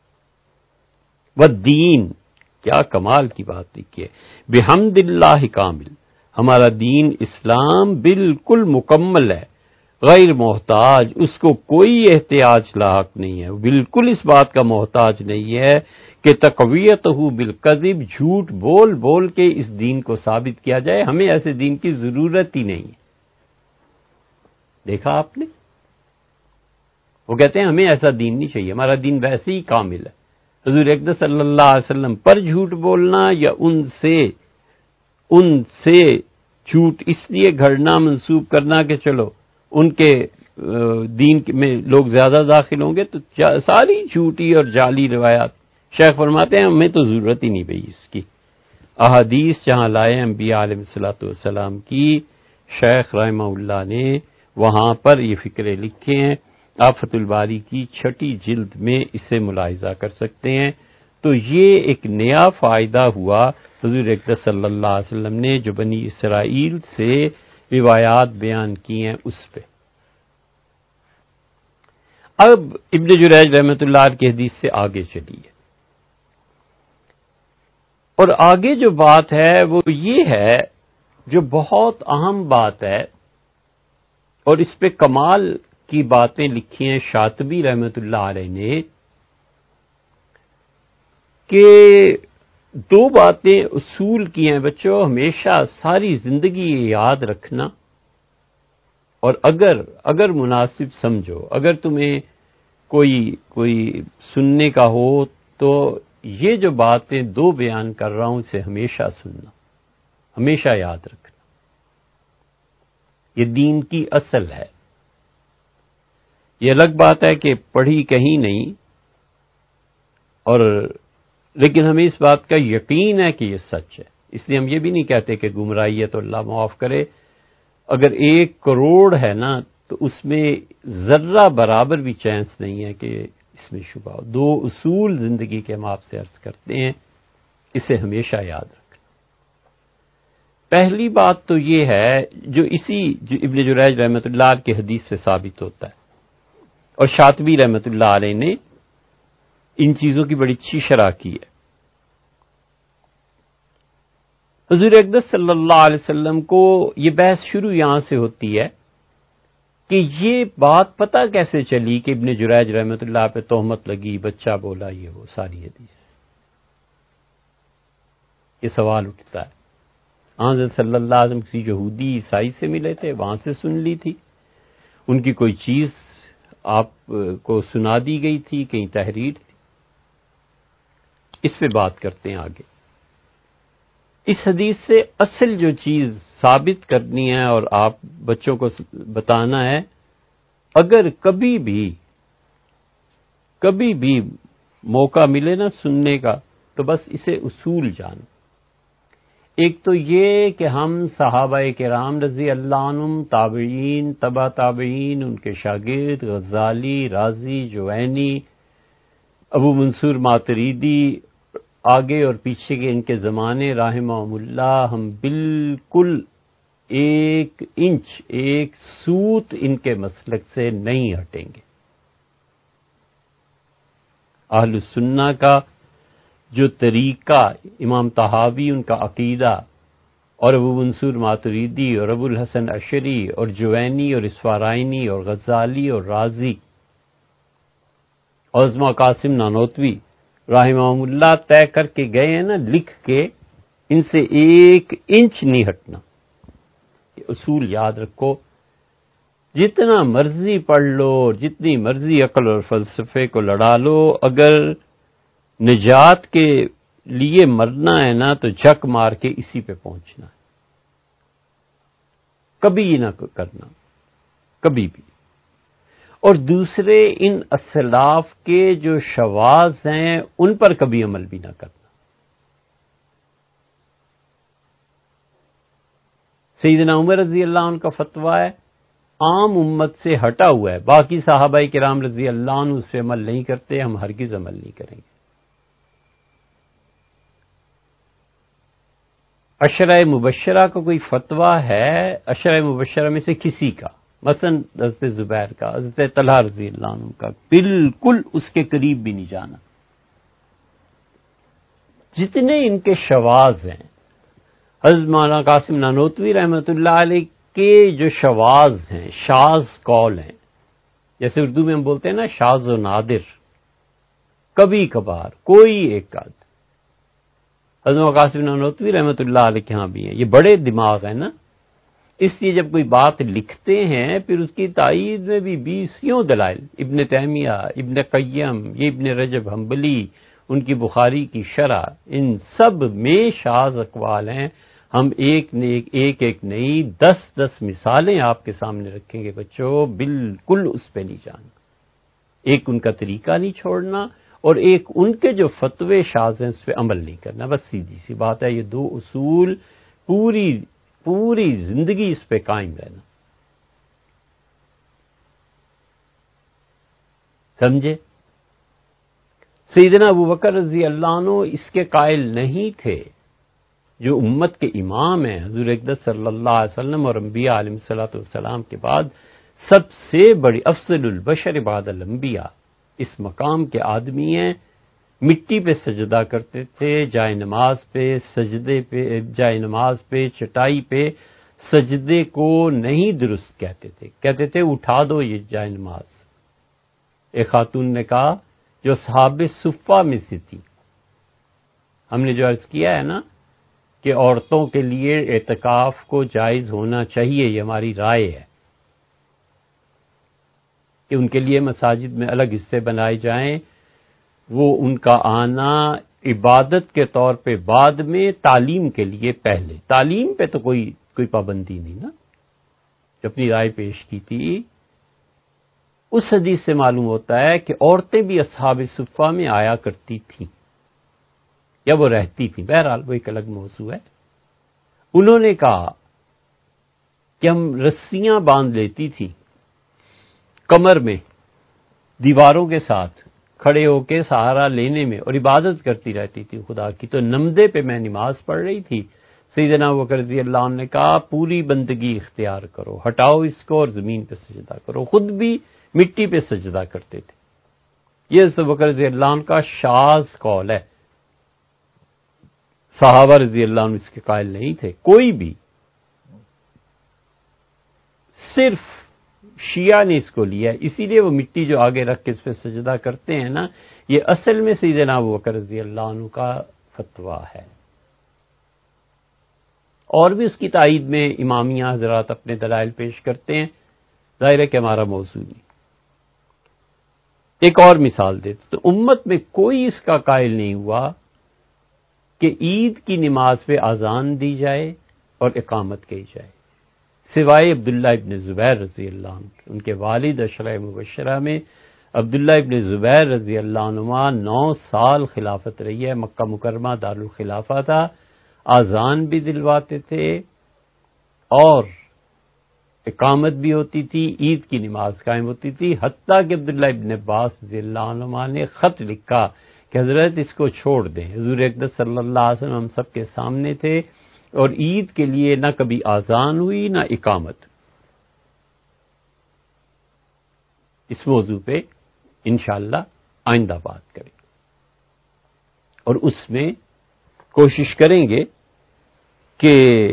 والدین، کیا کمال کی بات لکھی ہے، بحمد اللہ کامل، ہمارا دین اسلام بالکل مکمل ہے، غیر محتاج، اس کو کوئی احتیاج لاحق نہیں ہے، بالکل اس بات کا محتاج نہیں ہے کہ تقویتہ بالکذب، جھوٹ بول بول کے اس دین کو ثابت کیا جائے، ہمیں ایسے دین کی ضرورت ہی نہیں ہے۔ دیکھا آپ نے، وہ کہتے ہیں ہمیں ایسا دین نہیں چاہیے، ہمارا دین ویسے ہی کامل ہے۔ حضور اقدس صلی اللہ علیہ وسلم پر جھوٹ بولنا یا ان سے ان سے جھوٹ اس لیے گھڑنا منسوب کرنا کہ چلو ان کے دین میں لوگ زیادہ داخل ہوں گے تو ساری جھوٹی اور جعلی روایات، شیخ فرماتے ہیں ہمیں تو ضرورت ہی نہیں پئی اس کی۔ احادیث جہاں لائے انبیاء علیہ الصلوۃ والسلام کی، شیخ رحمہ اللہ نے وہاں پر یہ فکرے لکھے ہیں، آپ فتح الباری کی چھٹی جلد میں اسے ملاحظہ کر سکتے ہیں۔ تو یہ ایک نیا فائدہ ہوا حضور اقدس صلی اللہ علیہ وسلم نے جو بنی اسرائیل سے روایات بیان کی ہیں اس پہ۔ اب ابن جریج رحمۃ اللہ علیہ کی حدیث سے آگے چلیے، اور آگے جو بات ہے وہ یہ ہے جو بہت اہم بات ہے، اور اس پہ کمال کی باتیں لکھی ہیں شاطبی رحمۃ اللہ علیہ نے، کہ دو باتیں اصول کی ہیں بچوں، ہمیشہ ساری زندگی یہ یاد رکھنا، اور اگر اگر مناسب سمجھو، اگر تمہیں کوئی کوئی سننے کا ہو تو یہ جو باتیں دو بیان کر رہا ہوں اسے ہمیشہ سننا، ہمیشہ یاد رکھنا، یہ دین کی اصل ہے۔ یہ الگ بات ہے کہ پڑھی کہیں نہیں، اور لیکن ہمیں اس بات کا یقین ہے کہ یہ سچ ہے، اس لیے ہم یہ بھی نہیں کہتے کہ گمراہی ہے تو اللہ معاف کرے۔ اگر ایک کروڑ ہے نا تو اس میں ذرہ برابر بھی چانس نہیں ہے کہ اس میں شبہ ہو۔ دو اصول زندگی کے ہم آپ سے عرض کرتے ہیں، اسے ہمیشہ یاد رکھنا۔ پہلی بات تو یہ ہے جو اسی جو ابن جریج رحمۃ اللہ علیہ کی حدیث سے ثابت ہوتا ہے، اور شاطبی رحمۃ اللہ علیہ نے ان چیزوں کی بڑی اچھی شرح کی ہے۔ حضور اقدس صلی اللہ علیہ وسلم کو یہ بحث شروع یہاں سے ہوتی ہے کہ یہ بات پتہ کیسے چلی کہ ابن جریج رحمۃ اللہ پہ تہمت لگی، بچہ بولا، یہ وہ ساری حدیث، یہ سوال اٹھتا ہے۔ حضرت صلی اللہ علیہ وسلم کسی یہودی عیسائی سے ملے تھے، وہاں سے سن لی تھی، ان کی کوئی چیز آپ کو سنا دی گئی تھی، کہیں تحریر تھی۔ اس پہ بات کرتے ہیں آگے۔ اس حدیث سے اصل جو چیز ثابت کرنی ہے اور آپ بچوں کو بتانا ہے، اگر کبھی بھی کبھی بھی موقع ملے نا سننے کا تو بس اسے اصول جانو۔ ایک تو یہ کہ ہم صحابہ کرام رضی اللہ عنہم، تابعین، تبع تابعین، ان کے شاگرد غزالی، رازی، جوینی، ابو منصور ماتریدی، آگے اور پیچھے کے ان کے زمانے رحمہم اللہ، ہم بالکل ایک انچ ایک سوت ان کے مسلک سے نہیں ہٹیں گے۔ اہل السنہ کا جو طریقہ، امام طحاوی ان کا عقیدہ، اور ابو منصور ماتریدی اور ابو الحسن اشعری اور جوینی اور اسفارائنی اور غزالی اور رازی اور ازما قاسم نانوتوی رحمہم اللہ طے کر کے گئے ہیں نا لکھ کے، ان سے ایک انچ نہیں ہٹنا۔ یہ اصول یاد رکھو، جتنا مرضی پڑھ لو، جتنی مرضی عقل اور فلسفے کو لڑا لو، اگر نجات کے لیے مرنا ہے نا تو جھک مار کے اسی پہ پہنچنا ہے، کبھی نہ کرنا، کبھی بھی۔ اور دوسرے ان اسلاف کے جو شواذ ہیں ان پر کبھی عمل بھی نہ کرنا۔ سیدنا عمر رضی اللہ عنہ کا فتویٰ ہے، عام امت سے ہٹا ہوا ہے، باقی صحابہ کرام رضی اللہ عنہ اس پہ عمل نہیں کرتے، ہم ہرگز عمل نہیں کریں گے۔ عشرہ مبشرہ کا کوئی فتویٰ ہے، عشرہ مبشرہ میں سے کسی کا، مثلا حضرت زبیر کا، حضرت طلحہ رضی اللہ عنہ کا، بالکل اس کے قریب بھی نہیں جانا۔ جتنے ان کے شواذ ہیں، حضرت مولانا قاسم نانوتوی رحمۃ اللہ علیہ کے جو شواذ ہیں، شاذ قول ہیں، جیسے اردو میں ہم بولتے ہیں نا شاذ و نادر، کبھی کبھار کوئی ایک آدھ، حضرت قاسم نانوتوی رحمۃ اللہ علیہ کے ہاں بھی ہیں۔ یہ بڑے دماغ ہیں نا، اس لیے جب کوئی بات لکھتے ہیں پھر اس کی تائید میں بھی بیسیوں دلائل، ابن تیمیہ، ابن قیم، یہ ابن رجب حنبلی، ان کی بخاری کی شرح، ان سب میں شاذ اقوال ہیں۔ ہم ایک ایک ایک ایک نہیں دس دس مثالیں آپ کے سامنے رکھیں گے بچوں، بالکل اس پہ نہیں جانا، ایک ان کا طریقہ نہیں چھوڑنا، اور ایک ان کے جو فتوے شاذ ہیں اس پہ عمل نہیں کرنا، بس سیدھی سی بات ہے۔ یہ دو اصول پوری پوری زندگی اس پہ قائم رہنا، سمجھے؟ سیدنا ابو بکر رضی اللہ عنہ اس کے قائل نہیں تھے، جو امت کے امام ہیں، حضور اقدس صلی اللہ علیہ وسلم اور انبیاء علیہ الصلوۃ والسلام کے بعد سب سے بڑی افضل البشر بعد الانبیاء اس مقام کے آدمی ہیں، مٹی پہ سجدہ کرتے تھے، جائے نماز پہ، سجدے پہ، جائے نماز پہ، چٹائی پہ سجدے کو نہیں درست کہتے تھے، کہتے تھے اٹھا دو یہ جائے نماز۔ ایک خاتون نے کہا جو اصحاب صفہ میں سے تھی، ہم نے جو عرض کیا ہے نا کہ عورتوں کے لیے اعتکاف کو جائز ہونا چاہیے، یہ ہماری رائے ہے کہ ان کے لیے مساجد میں الگ حصے بنائے جائیں، وہ ان کا آنا عبادت کے طور پہ بعد میں، تعلیم کے لیے پہلے۔ تعلیم پہ تو کوئی کوئی پابندی نہیں نا، جو اپنی رائے پیش کی تھی اس حدیث سے معلوم ہوتا ہے کہ عورتیں بھی اصحاب صفہ میں آیا کرتی تھیں یا وہ رہتی تھیں، بہرحال وہ ایک الگ موضوع ہے۔ انہوں نے کہا کہ ہم رسیاں باندھ لیتی تھیں کمر میں دیواروں کے ساتھ، کھڑے ہو کے سہارا لینے میں، اور عبادت کرتی رہتی تھی خدا کی۔ تو نمدے پہ میں نماز پڑھ رہی تھی، سیدنا ابوبکر رضی اللہ عنہ نے کہا پوری بندگی اختیار کرو، ہٹاؤ اس کو اور زمین پہ سجدہ کرو۔ خود بھی مٹی پہ سجدہ کرتے تھے۔ یہ ابوبکر رضی اللہ عنہ کا شاذ قول ہے، صحابہ رضی اللہ عنہ اس کے قائل نہیں تھے کوئی بھی، صرف شیعہ نے اس کو لیا ہے، اسی لیے وہ مٹی جو آگے رکھ کے اس پہ سجدہ کرتے ہیں نا، یہ اصل میں سیدنا ابوبکر رضی اللہ عنہ کا فتویٰ ہے۔ اور بھی اس کی تائید میں امامیہ حضرات اپنے دلائل پیش کرتے ہیں، ظاہر ہے کہ ہمارا موضوع نہیں۔ ایک اور مثال دیتے تو امت میں کوئی اس کا قائل نہیں ہوا کہ عید کی نماز پہ اذان دی جائے اور اقامت کی جائے، سوائے عبداللہ ابن زبیر رضی اللہ عنہ کے۔ ان کے والد عشرہ مبشرہ میں عبداللہ ابن زبیر رضی اللہ عنہ نو سال خلافت رہی ہے، مکہ مکرمہ دارالخلافہ تھا، اذان بھی دلواتے تھے اور اقامت بھی ہوتی تھی، عید کی نماز قائم ہوتی تھی، حتیٰ کہ عبداللہ ابن عباس رضی اللہ عنہ نے خط لکھا کہ حضرت اس کو چھوڑ دیں۔ حضور اقدس صلی اللہ علیہ وسلم ہم سب کے سامنے تھے اور عید کے لیے نہ کبھی اذان ہوئی نہ اقامت۔ اس موضوع پہ انشاءاللہ آئندہ بات کریں اور اس میں کوشش کریں گے کہ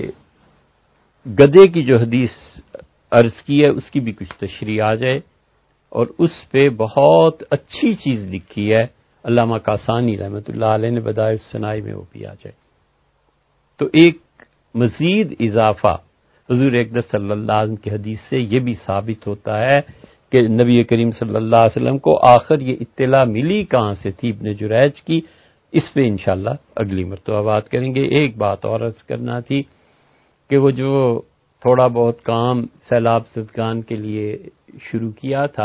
گدھے کی جو حدیث عرض کی ہے اس کی بھی کچھ تشریح آ جائے، اور اس پہ بہت اچھی چیز لکھی ہے علامہ کاسانی رحمۃ اللہ علیہ نے بدائع الصناعی میں، وہ بھی آ جائے تو ایک مزید اضافہ حضور اقدس صلی اللہ علیہ وسلم کی حدیث سے یہ بھی ثابت ہوتا ہے کہ نبی کریم صلی اللہ علیہ وسلم کو آخر یہ اطلاع ملی کہاں سے تھی ابن جریج کی۔ اس پہ انشاءاللہ اگلی مرتبہ بات کریں گے۔ ایک بات اور عرض کرنا تھی کہ وہ جو تھوڑا بہت کام سیلاب زدگان کے لیے شروع کیا تھا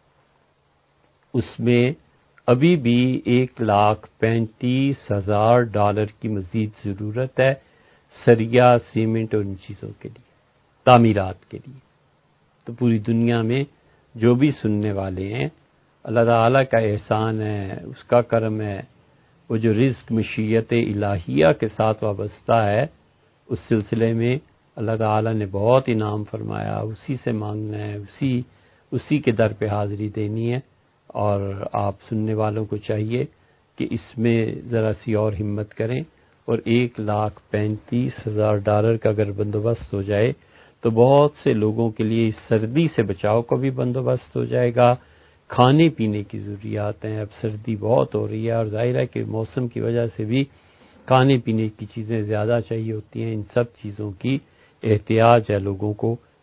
اس میں ابھی بھی ایک لاکھ پینتیس ہزار ڈالر کی مزید ضرورت ہے، سریا، سیمنٹ اور ان چیزوں کے لیے، تعمیرات کے لیے۔ تو پوری دنیا میں جو بھی سننے والے ہیں، اللہ تعالیٰ کا احسان ہے، اس کا کرم ہے، وہ جو رزق مشیت الہیہ کے ساتھ وابستہ ہے اس سلسلے میں اللہ تعالیٰ نے بہت انعام فرمایا، اسی سے مانگنا ہے، اسی اسی کے در پہ حاضری دینی ہے، اور آپ سننے والوں کو چاہیے کہ اس میں ذرا سی اور ہمت کریں، اور ایک لاکھ پینتیس ہزار ڈالر کا اگر بندوبست ہو جائے تو بہت سے لوگوں کے لیے اس سردی سے بچاؤ کا بھی بندوبست ہو جائے گا۔ کھانے پینے کی ضروریات ہیں، اب سردی بہت ہو رہی ہے اور ظاہر ہے کہ موسم کی وجہ سے بھی کھانے پینے کی چیزیں زیادہ چاہیے ہوتی ہیں، ان سب چیزوں کی احتیاج ہے لوگوں کو۔